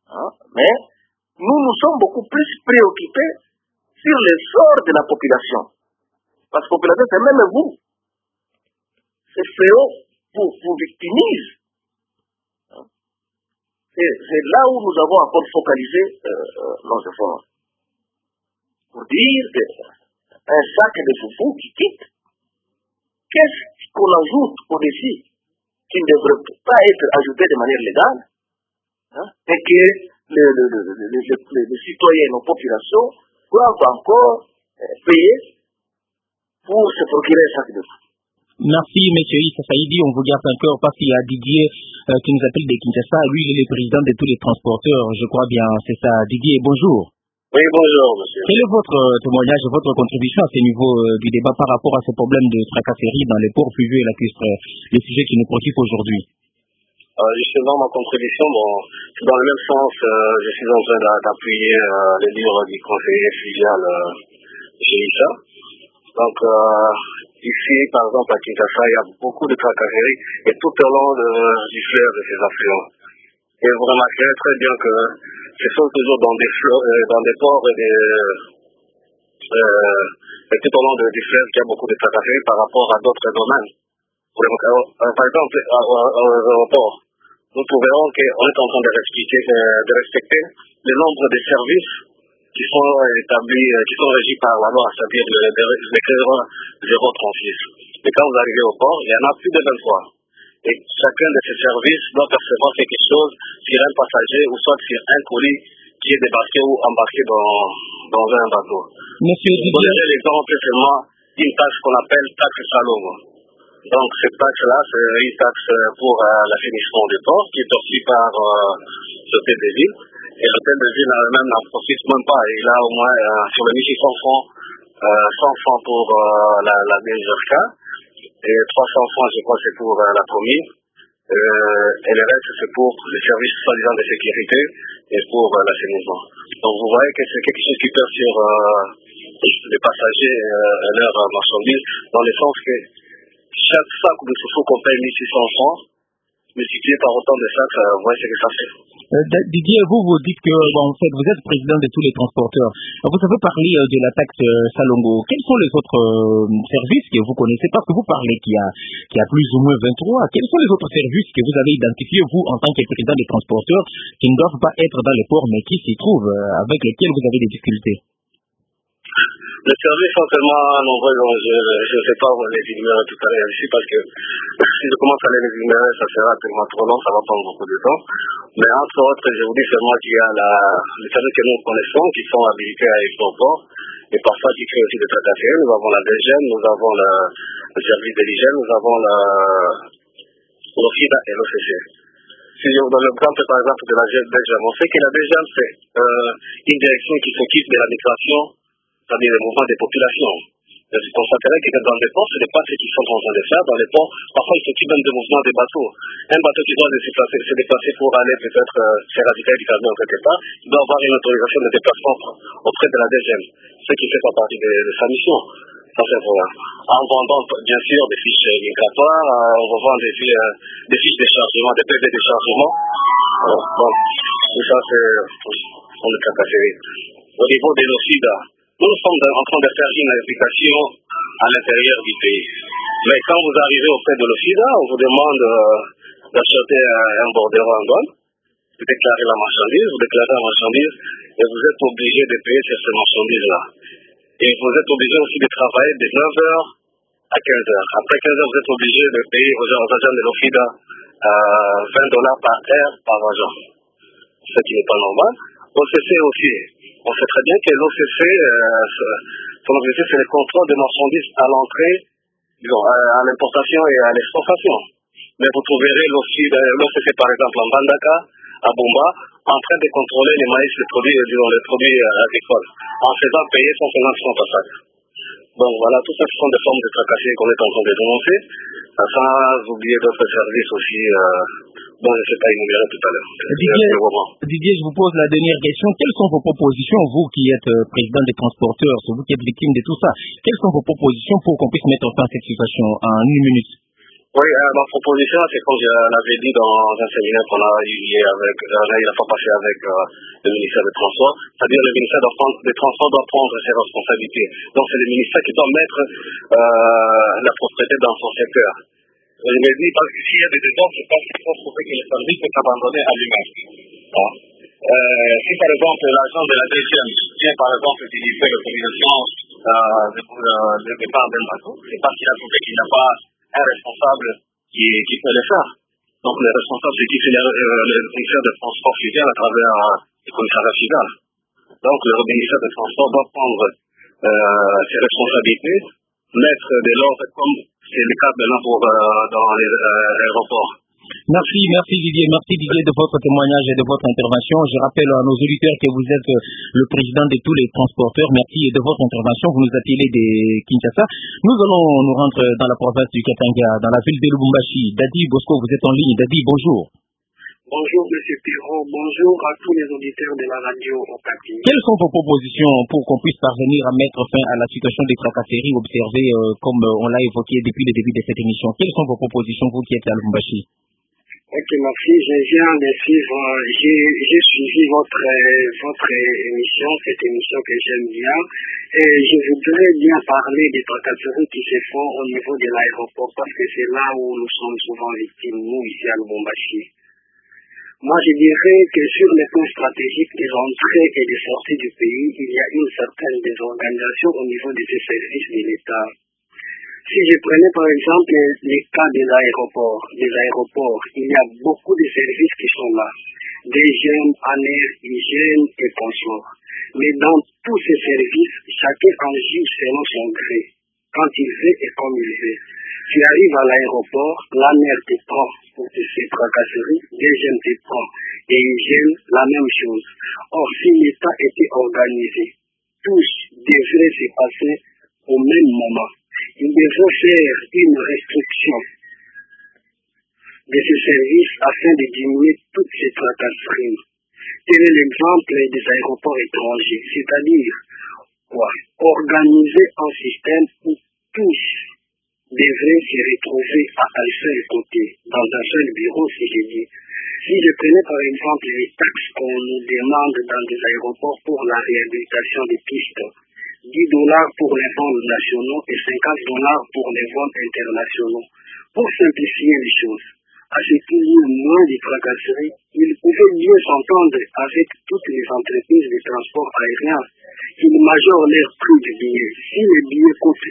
Hein? Mais nous sommes beaucoup plus préoccupés sur le sort de la population. Parce que la population, c'est même vous. C'est fléau vous victimise. Hein? C'est là où nous avons encore focalisé nos efforts. Pour dire qu'un sac de foufou qui quitte, qu'est-ce qu'on ajoute au-dessus qui ne devrait pas être ajouté de manière légale, hein, et que les citoyens, nos populations, doivent encore payer pour se procurer un sac de foufou. Merci, M. Issa Saïdi. On vous garde encore parce qu'il y a Didier qui nous appelle de Kinshasa. Lui, il est le président de tous les transporteurs. Je crois bien, c'est ça. Didier, bonjour. Oui, bonjour, monsieur. Quel est votre témoignage et votre contribution à ce niveau du débat par rapport à ce problème de tracasserie dans les ports fluviaux et lacustres, les sujets qui nous préoccupent aujourd'hui? Justement, ma contribution, dans le même sens, je suis en train d'appuyer les livres du conseiller filial chez Issa. Donc, ici, par exemple, à Kinshasa, il y a beaucoup de tracasseries et tout au long du fleuve de ces affluents. Et vous remarquerez très bien que ce sont toujours dans des ports et tout au long du fleuve qu'il y a beaucoup de tracasseries par rapport à d'autres domaines. Par exemple, au port, nous trouverons qu'on est en train de respecter le nombre de services qui sont établis, qui sont régis par la loi, c'est-à-dire le créneau 036. Et quand vous arrivez au port, il y en a plus de 23. Et chacun de ces services doit percevoir quelque chose sur un passager ou soit sur un colis qui est débarqué ou embarqué dans un bateau. Monsieur Didier, l'exemple seulement d'une taxe qu'on appelle taxe Salongo. Donc cette taxe-là, c'est une taxe pour l'assainissement des ports qui est perçue par l'hôtel de ville. Et l'hôtel de ville même n'en profite même pas. Il a au moins sur le 1600 francs, 100 francs pour la DGRK. Et 300 francs, je crois, c'est pour la commune. Et le reste, c'est pour les services soi-disant de sécurité et pour l'assainissement. Donc, vous voyez que c'est quelque chose qui perd sur les passagers et leurs marchandises, dans le sens que chaque sac de foufou qu'on paye 1600 francs, multiplié par autant de sacs, vous voyez ce que ça fait. Didier, vous dites que en fait, vous êtes président de tous les transporteurs. Vous avez parlé de la taxe Salongo. Quels sont les autres services que vous connaissez? Parce que vous parlez qu'il y a plus ou moins 23. Quels sont les autres services que vous avez identifiés, vous, en tant que président des transporteurs, qui ne doivent pas être dans les ports, mais qui s'y trouvent, avec lesquels vous avez des difficultés? Les services sont tellement nombreux, donc je ne sais pas les énumérer tout à l'heure ici, parce que si je commence à les énumérer, ça sera tellement trop long, ça va prendre beaucoup de temps. Mais entre autres, je vous dis seulement qu'il y a les services que nous connaissons, qui sont habilités à l'aéroport, et parfois qui créent aussi des tracasseries. Nous avons la DGM, nous avons le service de l'hygiène, nous avons l'OFIDA et l'OCG. Si je vous donne l'exemple, par exemple, de la DGM, on sait que la DGM, c'est une direction qui s'occupe de la migration, c'est-à-dire les mouvements des populations. Je constaterai que dans les ports, ce n'est pas ce qu'ils sont en train de faire. Dans les ports, parfois ils s'occupent même des mouvements des bateaux. Un bateau qui doit se déplacer pour aller peut-être se ravitailler du camion quelque part, il doit avoir une autorisation de déplacement auprès de la DGM, ce qui fait pas partie de sa mission. En vendant bien sûr des fiches migratoires, on vend des fiches de chargement, des PV de chargement. Donc, tout ça c'est pour le tracasserie. Au niveau des l'OFIDA, nous sommes en train de faire une application à l'intérieur du pays. Mais quand vous arrivez auprès de l'OFIDA, on vous demande d'acheter un bordereau en douane, vous déclarez la marchandise, et vous êtes obligé de payer sur ces marchandises-là. Et vous êtes obligé aussi de travailler de 9h à 15h. Après 15h, vous êtes obligé de payer aux agents de l'OFIDA $20 par heure par agent. Ce qui n'est pas normal. L'OCC aussi. On sait très bien que l'OCC, son objectif, c'est le contrôle des marchandises à l'entrée, disons, à l'importation et à l'exportation. Mais vous trouverez l'OCC, par exemple, en Bandaka, à Bomba, en train de contrôler les maïs, les produits agricoles, en faisant payer 150 francs par sac. Donc voilà, tout ça, ce sont des formes de tracasserie qu'on est en train de dénoncer, sans oublier d'autres services aussi, dont je ne sais pas énumérer tout à l'heure. Didier, je vous pose la dernière question. Quelles sont vos propositions, vous qui êtes président des transporteurs, c'est vous qui êtes victime de tout ça, quelles sont vos propositions pour qu'on puisse mettre fin à cette situation en une minute? Oui, ma proposition, c'est comme je l'avais dit dans un séminaire qu'on a eu la fois passée avec le ministère des Transports, c'est-à-dire le ministère des Transports doit prendre ses responsabilités. Donc c'est le ministère qui doit mettre la propriété dans son secteur. Je me dis, parce que s'il y a des désordres, je pense qu'il faut trouver que le service est abandonné à lui-même. Bon. Si par exemple l'agent de la DGM vient par exemple utiliser l'autorisation de départ d'un bateau, c'est parce qu'il a trouvé qu'il n'y a pas un responsable qui peut le faire. Donc le responsable, c'est qui fait le ministère des Transports fluvial à travers le commissariat fluvial. Donc le ministère des Transports doit prendre ses responsabilités, mettre de l'ordre comme c'est le cas maintenant dans les aéroports. Merci Didier de votre témoignage et de votre intervention. Je rappelle à nos auditeurs que vous êtes le président de tous les transporteurs. Merci de votre intervention. Vous nous appelez de Kinshasa. Nous allons nous rendre dans la province du Katanga, dans la ville de Lubumbashi. Dadi Bosco, vous êtes en ligne. Dadi, bonjour. Bonjour M. Pirot, bonjour à tous les auditeurs de la radio Okapi. Quelles sont vos propositions pour qu'on puisse parvenir à mettre fin à la situation des tracasseries observées comme on l'a évoqué depuis le début de cette émission? Quelles sont vos propositions, vous qui êtes à Lubumbashi? Ok, merci. Je viens de suivre, j'ai suivi votre émission, cette émission que j'aime bien, et je voudrais bien parler des tracasseries qui se font au niveau de l'aéroport, parce que c'est là où nous sommes souvent victimes, nous, ici à Lubumbashi. Moi, je dirais que sur les plans stratégiques des entrées et des sorties du pays, il y a une certaine désorganisation au niveau de ces services de l'État. Si je prenais par exemple les cas des aéroports, il y a beaucoup de services qui sont là. DGM, ANER, hygiène et confort. Mais dans tous ces services, chacun en juge selon son gré, quand il veut et comme il veut. Tu arrives à l'aéroport, l'ANER te prend pour ces tracasseries, DGM te prend, et hygiène, la même chose. Or, si l'État était organisé, tous devraient se passer au même moment. Il devrait faire une restriction de ces services afin de diminuer toutes ces tracasseries. Quel est l'exemple des aéroports étrangers? C'est-à-dire organiser un système où tous devraient se retrouver à un seul côté, dans un seul bureau, si je dis. Si je prenais par exemple les taxes qu'on nous demande dans des aéroports pour la réhabilitation des pistes, $10 pour les vols nationaux et $50 pour les vols internationaux. Pour simplifier les choses, à ce qu'il y ait moins de tracasseries, ils pouvaient mieux s'entendre avec toutes les entreprises de transport aérien. Ils majorent leur prix du billet. Si le billet coûte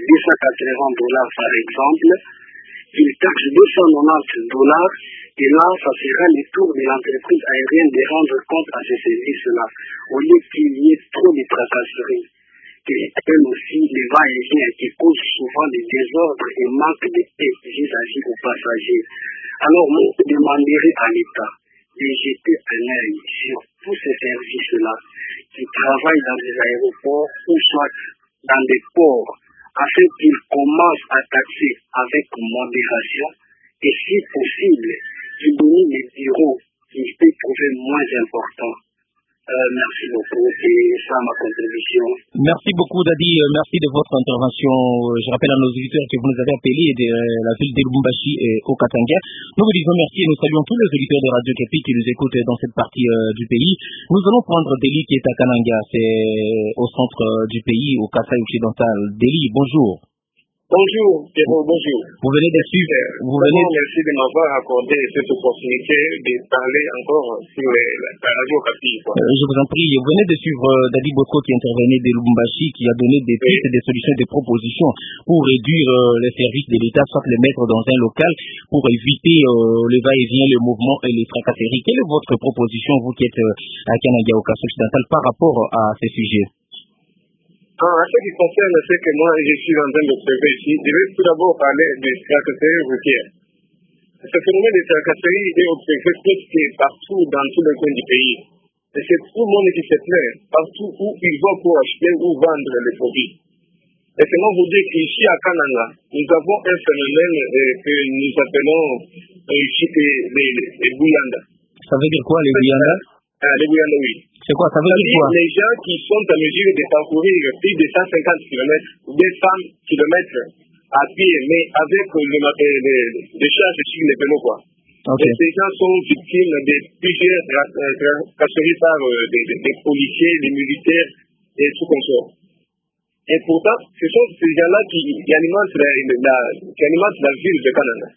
$280 par exemple, ils taxent $290 et là, ça sera le tour de l'entreprise aérienne de rendre compte à ces services-là, au lieu qu'il y ait trop de tracasseries. Qui appellent aussi les va-et-vient qui causent souvent des désordres et manque de paix vis-à-vis aux passagers. Alors, moi, je demanderai à l'État de jeter un œil sur tous ces services-là qui travaillent dans les aéroports ou soit dans des ports afin qu'ils commencent à taxer avec modération et si possible, qu'ils donnent des bureaux qui peuvent trouver moins importants. Merci beaucoup, c'est ça ma contribution. Merci beaucoup Dadi, merci de votre intervention. Je rappelle à nos auditeurs que vous nous avez appelé de la ville de Lubumbashi et au Katanga. Nous vous disons merci et nous saluons tous les auditeurs de Radio Okapi qui nous écoutent dans cette partie du pays. Nous allons prendre Deli qui est à Kananga, c'est au centre du pays, au Kasaï occidental. Deli, bonjour. Bonjour, Pierrot, bonjour. Vous venez de suivre. Merci de m'avoir accordé cette opportunité de parler encore sur la radio Okapi. Je vous en prie, vous venez de suivre Dadi Bosco qui intervenait de Lubumbashi, qui a donné des pistes, des solutions, des propositions pour réduire les services de l'État, soit les mettre dans un local pour éviter le va-et-vient, le mouvement et les tracasseries. Quelle est votre proposition, vous qui êtes à Kananga, au Kasaï occidental, par rapport à ces sujets? En ce qui concerne ce que moi je suis en train d'observer ici, je vais tout d'abord parler des tracasseries routières. Ce phénomène de tracasserie est observé presque partout dans tous les coins du pays. Et c'est tout le monde qui se plaint, partout où ils vont pour acheter ou vendre les produits. Et seulement vous dire qu'ici à Kananga, nous avons un phénomène que nous appelons ici les Bouyanda. Ça veut dire quoi les Bouyanda? Les Bouyanda, oui. C'est quoi? Ça veut dire quoi? Les gens qui sont en mesure de parcourir plus de 150 km ou bien 100 km à pied, mais avec les charges sur les pénaux, quoi. Okay. Ces gens sont victimes de plusieurs tracasseries par des policiers, des militaires et tout comme ça. Et pourtant, ce sont ces gens-là qui alimentent la ville de Canada.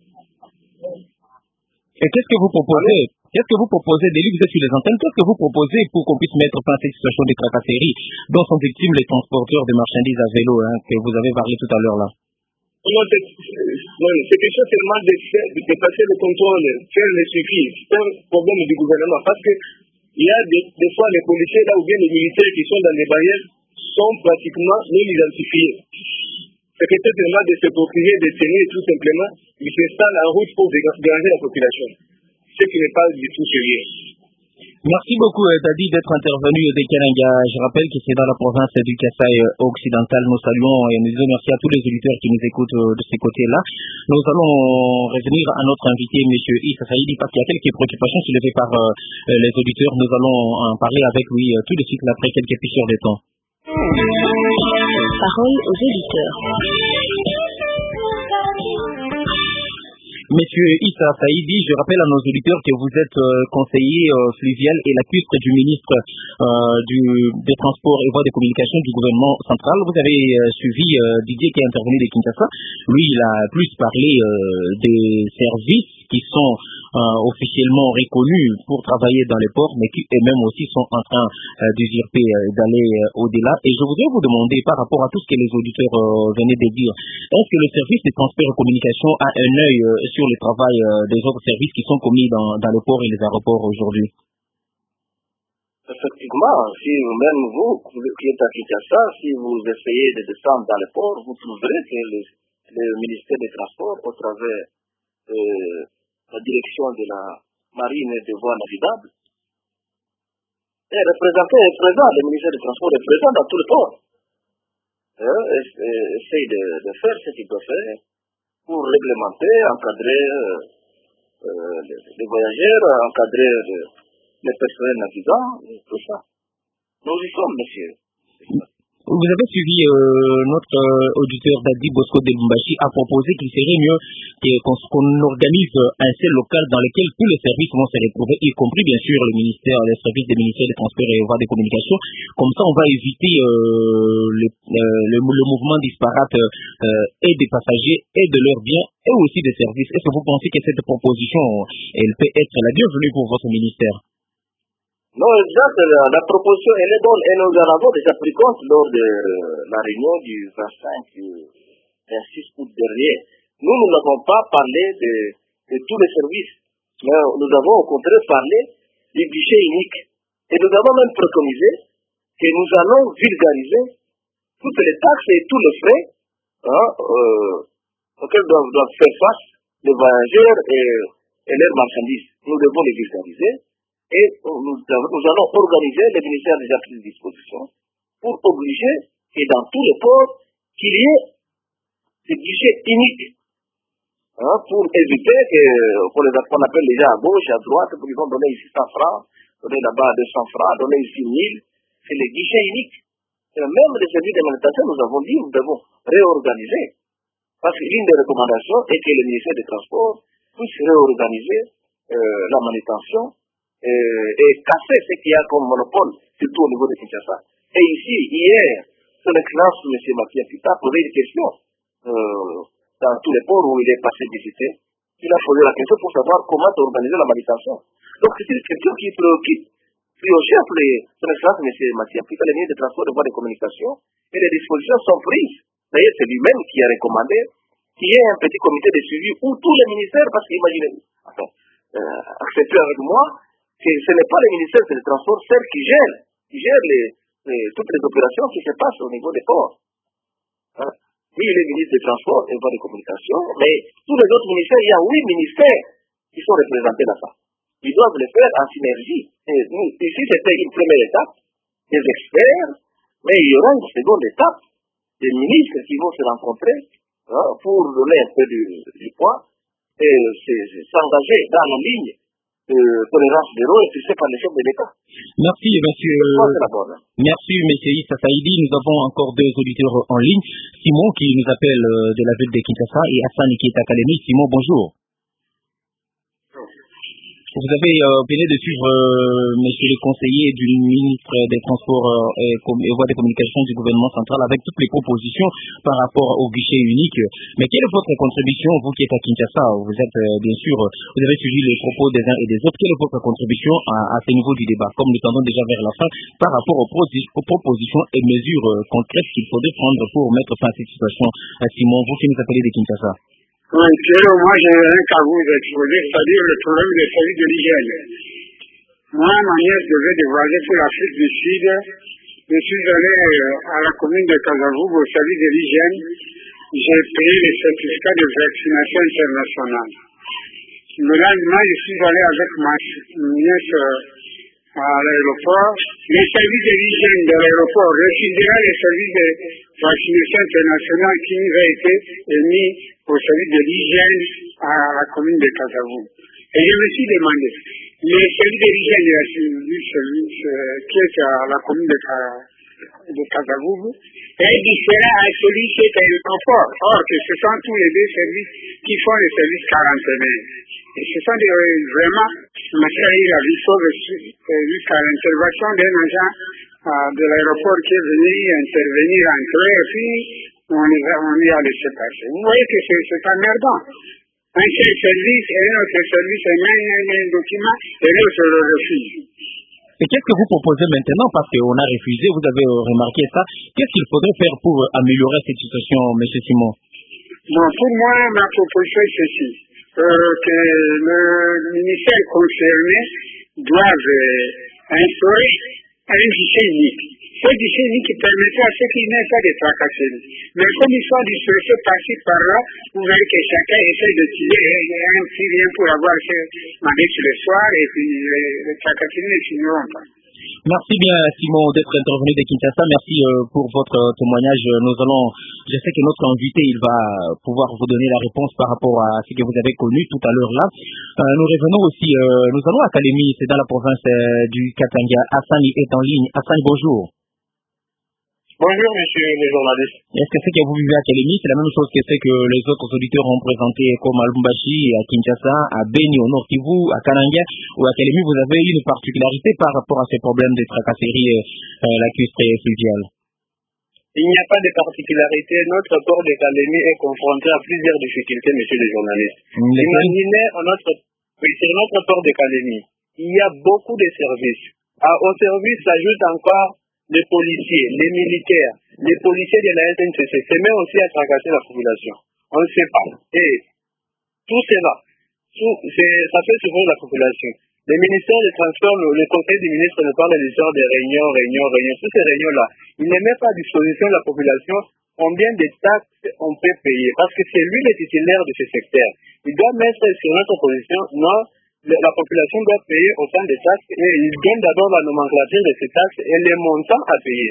Et qu'est-ce que vous proposez? Qu'est-ce que vous proposez, Délit, vous êtes sur les antennes, qu'est-ce que vous proposez pour qu'on puisse mettre fin à cette situation de tracasserie dont sont victimes les transporteurs de marchandises à vélo, que vous avez parlé tout à l'heure là? Non, c'est question seulement de passer le contrôle, faire le suivi. C'est un problème du gouvernement parce que il y a des fois les policiers là ou bien les militaires qui sont dans les barrières sont pratiquement non identifiés. C'est question seulement de se procurer des tenues tout simplement, ils s'installent en route pour déranger la population. Ce qui n'est pas du tout sérieux. Merci beaucoup, Dadi, d'être intervenu de Kananga. Je rappelle que c'est dans la province du Kasaï occidental. Nous saluons et nous disons merci à tous les auditeurs qui nous écoutent de ces côtés-là. Nous allons revenir à notre invité, M. Issa Saïdi, parce qu'il y a quelques préoccupations soulevées par les auditeurs. Nous allons en parler avec lui tout de suite après quelques piqûres de temps. Parole aux auditeurs. Monsieur Issa Saïdi, je rappelle à nos auditeurs que vous êtes conseiller fluvial et lacustre du ministre des Transports et Voies de Communication du gouvernement central. Vous avez suivi Didier qui est intervenu de Kinshasa. Lui, il a plus parlé des services qui sont officiellement reconnus pour travailler dans les ports, mais qui eux-mêmes aussi sont en train d'usurper, d'aller au-delà. Et je voudrais vous demander, par rapport à tout ce que les auditeurs venaient de dire, est-ce que le service de transport et communication a un œil sur le travail des autres services qui sont commis dans les ports et les aéroports aujourd'hui? Effectivement, si même vous qui êtes à Kinshasa, si vous essayez de descendre dans les ports, vous trouverez que le ministère des Transports, au travers la direction de la marine et des voies navigables, est présent, le ministère des Transports est présent dans tous les ports. Essaye de faire ce qu'il doit faire pour réglementer, encadrer les voyageurs, encadrer les personnels navigants, tout ça. Nous y sommes, monsieur. Vous avez suivi notre auditeur Dadi Bosco de Lumbashi a proposé qu'il serait mieux qu'on organise un seul local dans lequel tous les services vont se retrouver, y compris bien sûr les services des ministères des Transports et Voies de Communication. Comme ça, on va éviter le mouvement disparate et des passagers et de leurs biens et aussi des services. Est-ce que vous pensez que cette proposition, elle peut être la bienvenue pour votre ministère? Non, exact. La proposition, elle est bonne. Et nous en avons déjà pris compte lors de la réunion du 25 et 26 août dernier. Nous n'avons pas parlé de tous les services. Mais nous avons au contraire parlé du guichet unique. Et nous avons même préconisé que nous allons vulgariser toutes les taxes et tous les frais auxquels doivent faire face les voyageurs et leurs marchandises. Nous devons les vulgariser. Et nous allons organiser, le ministère a déjà pris des dispositions, pour obliger que dans tous les ports, qu'il y ait des guichets uniques, pour éviter qu'on appelle les gens à gauche, à droite, pour qu'ils vont donner ici 100 francs, donner là-bas 200 francs, donner ici 1000, c'est les guichets uniques. Et même les services d'alimentation, nous avons dit, nous devons réorganiser. Parce que l'une des recommandations est que le ministère des Transports puisse réorganiser la manutention et casser ce qu'il y a comme monopole, surtout au niveau de Kinshasa. Et ici, hier, son excellence, M. Makia Pita, a posé une question dans tous les ports où il est passé visiter. Il a posé la question pour savoir comment organiser la manutention. Donc c'est une question qui préoccupe au chef son excellence, M. Makia Pita, le ministre des Transports et des Voies de Communication, et les dispositions sont prises. D'ailleurs, c'est lui-même qui a recommandé qu'il y ait un petit comité de suivi où tous les ministères, parce qu'imaginez-vous, acceptez avec moi, que ce n'est pas le ministère des Transports seul qui gère toutes les opérations qui se passent au niveau des ports. Oui, il est ministre des Transports et Voies de Communication, mais tous les autres ministères, il y a 8 ministères qui sont représentés là-bas. Ils doivent le faire en synergie. Et nous, ici, c'était une première étape, des experts, mais il y aura une seconde étape, des ministres qui vont se rencontrer pour donner un peu du poids et s'engager dans la ligne tolérance zéro impulsée par les chefs de l'État. Merci, monsieur. Merci, monsieur Issa Saïdi. Nous avons encore deux auditeurs en ligne. Simon, qui nous appelle de la ville de Kinshasa, et Hassan, qui est à Kalemi. Simon, bonjour. Vous avez venez de suivre monsieur le conseiller du ministre des Transports et Voies de Communication du gouvernement central avec toutes les propositions par rapport au guichet unique. Mais quelle est votre contribution, vous qui êtes à Kinshasa? Vous êtes bien sûr, vous avez suivi les propos des uns et des autres. Quelle est votre contribution à ce niveau du débat, comme nous tendons déjà vers la fin, par rapport aux propositions et mesures concrètes qu'il faudrait prendre pour mettre fin à cette situation? Simon, vous qui nous appelez de Kinshasa. Oui, Pierre, moi j'ai un cas à vous exposer, c'est-à-dire le problème des services de l'hygiène. Moi, ma nièce devait dévoiler pour l'Afrique du Sud. Je suis allé à la commune de Kazazoub au service de l'hygiène. J'ai payé les certificats de vaccination internationale. Le lendemain, je suis allé avec ma nièce à l'aéroport. Les services de l'hygiène de l'aéroport refusaient les services de vaccination internationale qui nous a été émis au service de l'hygiène à la commune de Kazazoub. Et je me suis demandé, les services de l'hygiène du service qui est à la commune de Kazazoub est différent à celui qui est à l'aéroport. Or, que ce sont tous les deux services qui font les services quarantainaires. Et ce sont vraiment, il faut jusqu'à l'intervention d'un agent de l'aéroport qui est venu intervenir en clé, et puis on y a laissé passer. Vous voyez que c'est emmerdant. Un seul service et un autre service, un document, et l'autre le refuse. Et qu'est-ce que vous proposez maintenant? Parce qu'on a refusé, vous avez remarqué ça. Qu'est-ce qu'il faudrait faire pour améliorer cette situation, M. Simon? Bon, pour moi, ma proposition est ceci. Que le ministère concerné doit instaurer un guichet unique. Ce guichet unique qui permettrait à ceux qui n'aient pas de tracasseries. Mais comme ils sont dispersés par-ci par-là, vous verrez que chacun essaie de tirer un petit rien pour avoir ce mandé sur le soir et puis les tracasseries ne finiront pas. Merci bien Simon d'être intervenu de Kinshasa. Merci pour votre témoignage. Je sais que notre invité il va pouvoir vous donner la réponse par rapport à ce que vous avez connu tout à l'heure là. Nous revenons aussi, nous allons à Kalemi, c'est dans la province du Katanga. Hassan est en ligne. Hassan, bonjour. Bonjour, monsieur le journaliste. Est-ce que ce que vous vivez à Kalemi, c'est la même chose que ce que les autres auditeurs ont présenté comme à Lubumbashi, à Kinshasa, à Beni, au Nord Kivu, à Kananga ou à Kalemi? Vous avez une particularité par rapport à ces problèmes de tracasserie lacustre et fluviale? Il n'y a pas de particularité. Notre port de Kalemi est confronté à plusieurs difficultés, monsieur le journaliste. Imaginez sur notre port de Kalemi, il y a beaucoup de services. Au service s'ajoute encore les policiers, les militaires, les policiers de la SNCC, c'est même aussi à tracasser la population. On ne sait pas. Et tout cela, ça fait souffrir la population. Le ministère des Transports, le conseil du ministre ne parle déjà des réunions. Toutes ces réunions-là, il ne met pas à disposition de la population combien de taxes on peut payer. Parce que c'est lui le titulaire de ce secteur. Il doit mettre sur notre position, non, la population doit payer autant de taxes et il donne d'abord la nomenclature de ces taxes et les montants à payer.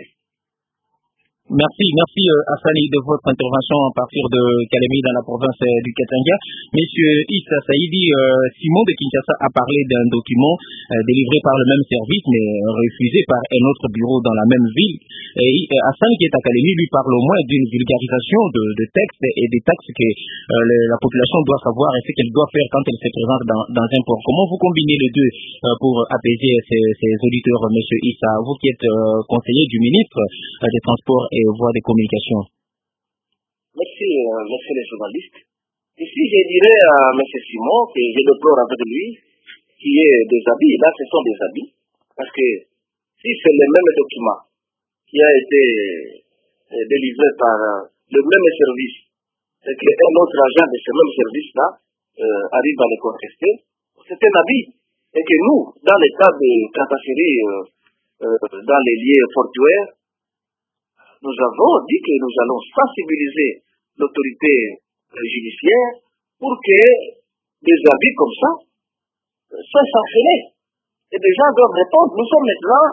Merci Hassani de votre intervention à partir de Kalemi dans la province du Katanga. Monsieur Issa Saïdi, Simon de Kinshasa a parlé d'un document délivré par le même service mais refusé par un autre bureau dans la même ville. Et Hassani qui est à Kalemi lui parle au moins d'une vulgarisation de textes et des taxes que la population doit savoir et ce qu'elle doit faire quand elle se présente dans un port. Comment vous combinez les deux pour apaiser ces auditeurs, Monsieur Issa, vous qui êtes conseiller du ministre des Transports et Voies de Communication? Merci les journalistes. Ici, je dirais à M. Simon que je déplore avec lui qui est des habits. Là, ce sont des habits. Parce que si c'est le même document qui a été délivré par le même service et qu'un autre agent de ce même service-là arrive à le contester, c'est un habit. Et que nous, dans les cas de tracasserie dans les lieux portuaires, nous avons dit que nous allons sensibiliser l'autorité judiciaire pour que des habits comme ça soient sanctionnés. Et les gens doivent répondre. Nous sommes maintenant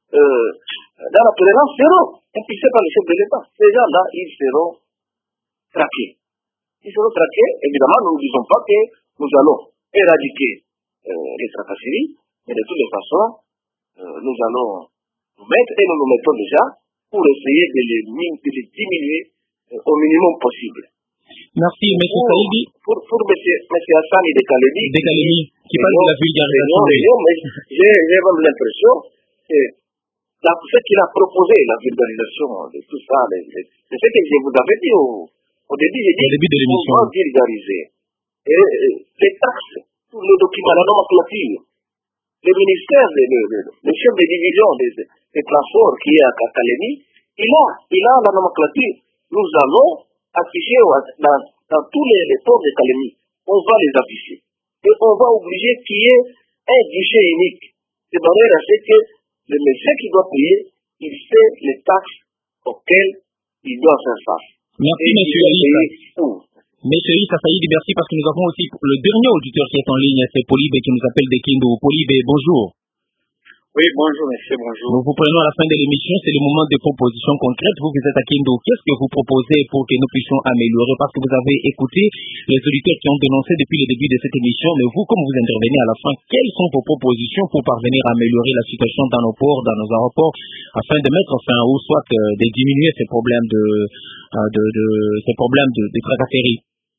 dans la tolérance zéro, impulsée par le chef de l'État. Ces gens-là, ils seront traqués. Évidemment, nous ne disons pas que nous allons éradiquer les tracasseries, mais de toutes les façons, nous allons nous mettre, et nous nous mettons déjà, pour essayer de les diminuer au minimum possible. Merci, M. Saïdi. Pour M. Hassani de Kalemi, qui parle de la vulgarisation. Mais j'ai même l'impression que ce qu'il a proposé, la vulgarisation de tout ça, c'est ce que je vous avais dit au début, j'ai dit qu'on va vulgariser. Et les taxes, tous les documents, la nomenclature, le ministère, le chef de division des transports qui est à Kalemi, il a la nomenclature. Nous allons afficher dans tous les ports de Kalemi. On va les afficher. Et on va obliger qu'il y ait un guichet unique. De manière à ce que le monsieur qui doit payer, il sait les taxes auxquelles il doit faire face. Merci, M. Issa Saïdi, merci parce que nous avons aussi le dernier auditeur qui est en ligne, c'est Polybe qui nous appelle de Kindu. Polybe, bonjour. Oui, bonjour monsieur, bonjour. Nous vous prenons à la fin de l'émission, c'est le moment des propositions concrètes. Vous êtes à Kindu. Qu'est-ce que vous proposez pour que nous puissions améliorer? Parce que vous avez écouté les auditeurs qui ont dénoncé depuis le début de cette émission, mais vous, comme vous intervenez à la fin, quelles sont vos propositions pour parvenir à améliorer la situation dans nos ports, dans nos aéroports, afin de mettre fin ou soit de diminuer ces problèmes de tracasserie?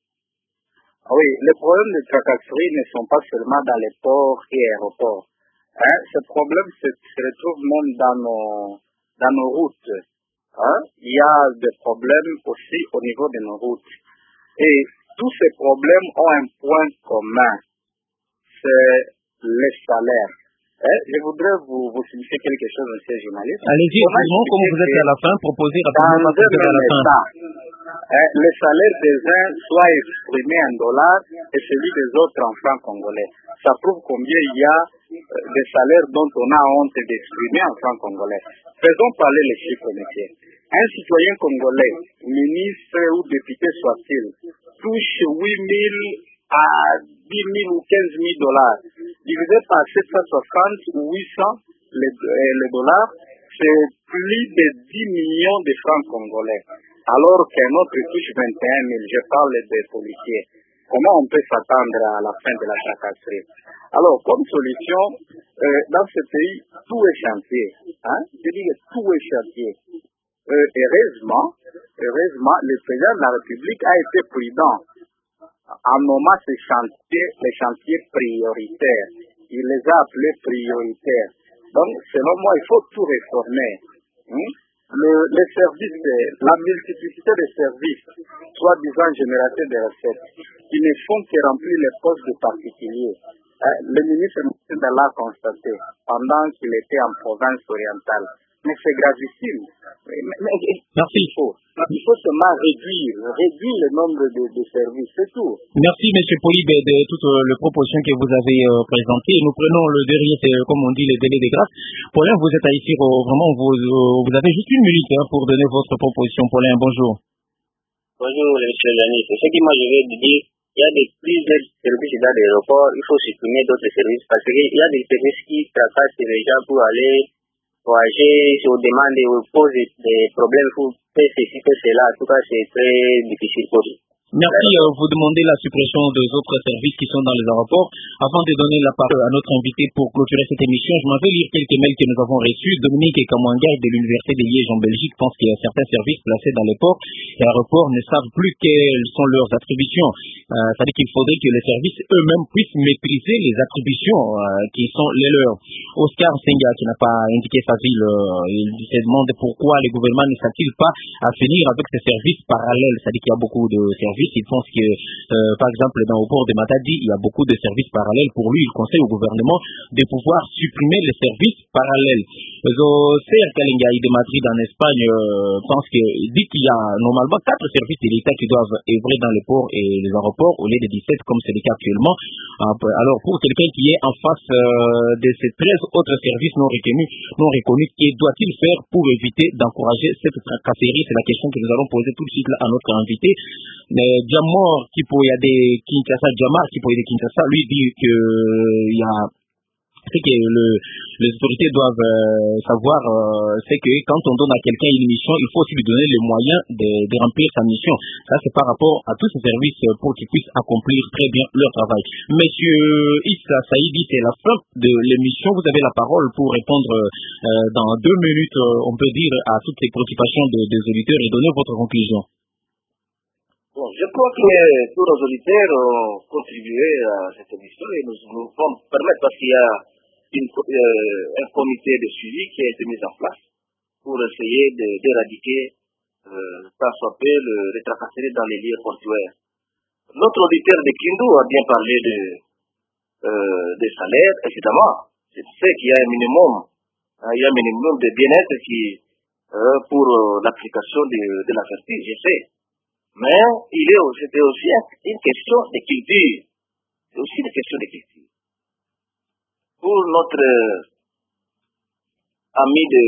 Oui, les problèmes de tracasserie ne sont pas seulement dans les ports et aéroports. Ce problème se retrouve même dans nos routes. Il y a des problèmes aussi au niveau de nos routes. Et tous ces problèmes ont un point commun, c'est les salaires. Je voudrais vous signifier quelque chose, monsieur le journaliste. Allez-y, comme vous êtes à la fin, proposez rapidement à la fin. Le salaire des uns soit exprimé en dollars et celui des autres en francs congolais. Ça prouve combien il y a des salaires dont on a honte d'exprimer en francs congolais. Faisons parler les chiffres, monsieur. Un citoyen congolais, ministre ou député soit-il, touche 8 000 à 10 000 ou 15 000 dollars. Divisé par 760 ou 800 les dollars, c'est plus de 10 millions de francs congolais. Alors qu'un autre touche 21 000, je parle des policiers. Comment on peut s'attendre à la fin de la tracasserie? Alors, comme solution, dans ce pays, tout est chantier. Je dis que tout est chantier. Heureusement, le président de la République a été prudent en nommant les chantiers prioritaires. Il les a appelés prioritaires. Donc, selon moi, il faut tout réformer. Les services, la multiplicité des services, soi-disant générateurs de recettes, qui ne font que remplir les postes de particuliers. Le ministre l'a constaté pendant qu'il était en province orientale. Mais c'est gravissime. Merci. Il faut seulement réduire le nombre de services, c'est tout. Merci, M. Polybe, de toutes les propositions que vous avez présentées. Nous prenons le dernier, comme on dit, le délai de grâce. Paulin, vous êtes ici, vraiment, vous avez juste une minute pour donner votre proposition. Paulin, bonjour. Bonjour, M. Lani. C'est ce que moi je vais dire. Il y a plusieurs services dans l'aéroport. Il faut supprimer d'autres services parce qu'il y a des services qui tracassent les gens pour aller voyager, si on demande et on pose des problèmes pour faire ceci, faire cela. En tout cas, c'est très difficile pour eux. Merci. Vous demandez la suppression des autres services qui sont dans les aéroports. Avant de donner la parole à notre invité pour clôturer cette émission, je m'en vais lire quelques mails que nous avons reçus. Dominique Kamwanga de l'Université de Liège en Belgique pense qu'il y a certains services placés dans les ports et aéroports ne savent plus quelles sont leurs attributions. C'est-à-dire qu'il faudrait que les services eux-mêmes puissent maîtriser les attributions qui sont les leurs. Oscar Senga, qui n'a pas indiqué sa ville, il se demande pourquoi les gouvernements ne savent-ils pas à finir avec ces services parallèles. C'est-à-dire qu'il y a beaucoup de services. Il pense que, par exemple, dans le port de Matadi, il y a beaucoup de services parallèles. Pour lui, il conseille au gouvernement de pouvoir supprimer les services parallèles. Serge Kalinga de Madrid en Espagne dit qu'il y a normalement 4 services de l'État qui doivent œuvrer dans les ports et les aéroports au lieu de 17 comme c'est le cas actuellement. Alors pour quelqu'un qui est en face de ces 13 autres services non reconnus, que doit-il faire pour éviter d'encourager cette tracasserie? C'est la question que nous allons poser tout de suite là à notre invité. Jamor Kipoya de Kinshasa, lui dit qu'il y a Ce que les autorités doivent savoir, c'est que quand on donne à quelqu'un une mission, il faut aussi lui donner les moyens de remplir sa mission. Ça, c'est par rapport à tous ces services pour qu'ils puissent accomplir très bien leur travail. Monsieur Issa Saïdi, c'est la fin de l'émission. Vous avez la parole pour répondre dans 2 minutes, on peut dire, à toutes les préoccupations des auditeurs et donner votre conclusion. Bon, je crois que tous nos auditeurs ont contribué à cette émission et nous pouvons permettre, parce qu'il y a un comité de suivi qui a été mis en place pour essayer d'éradiquer tant soit peu les tracasseries dans les lieux portuaires. Notre auditeur de Kindu a bien parlé des salaires, évidemment. Je sais qu'il y a un minimum de bien-être pour l'application de la fertilité, je sais. Mais c'était aussi une question de culture. C'est aussi une question de culture. Pour notre ami de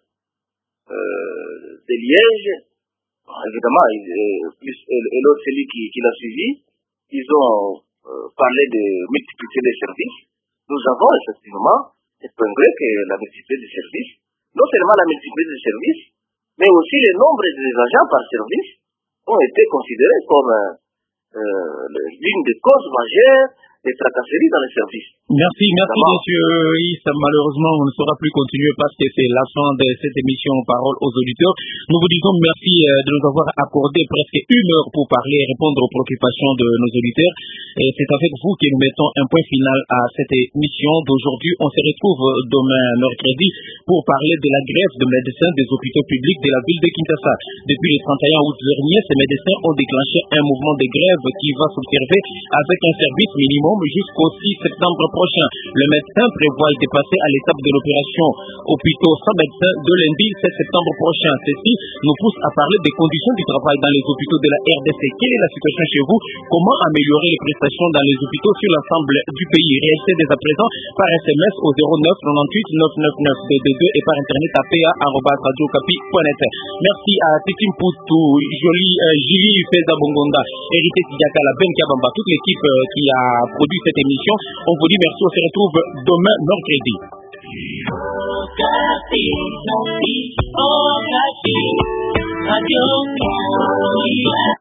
Liège, évidemment, et l'autre, celui qui l'a suivi, ils ont parlé de multiplicité des services. Nous avons effectivement épinglé que la multiplicité des services, non seulement la multiplicité des services, mais aussi le nombre des agents par service ont été considérés comme l'une des causes majeures des tracasseries dans les services. Merci monsieur Issa. Malheureusement, on ne saura plus continuer parce que c'est la fin de cette émission Parole aux auditeurs. Nous vous disons merci de nous avoir accordé presque 1 heure pour parler et répondre aux préoccupations de nos auditeurs. Et c'est avec vous que nous mettons un point final à cette émission d'aujourd'hui. On se retrouve demain mercredi pour parler de la grève de médecins des hôpitaux publics de la ville de Kinshasa. Depuis le 31 août dernier, ces médecins ont déclenché un mouvement de grève qui va s'observer avec un service minimum jusqu'au 6 septembre prochain. Le médecin prévoit de passer à l'étape de l'opération hôpitaux sans médecin de lundi 7 septembre prochain. Ceci nous pousse à parler des conditions du travail dans les hôpitaux de la RDC. Quelle est la situation chez vous? Comment améliorer les prestations dans les hôpitaux sur l'ensemble du pays? Réagissez dès à présent par SMS au 09 98 999 DD2 et par internet à pa@radiocapi.net. Merci à Titi Mpoutou, Julie Feza Bongonda, Hérité Tidiakala, Ben Kabamba, toute l'équipe qui a produit cette émission. On vous dit merci, on se retrouve demain mercredi.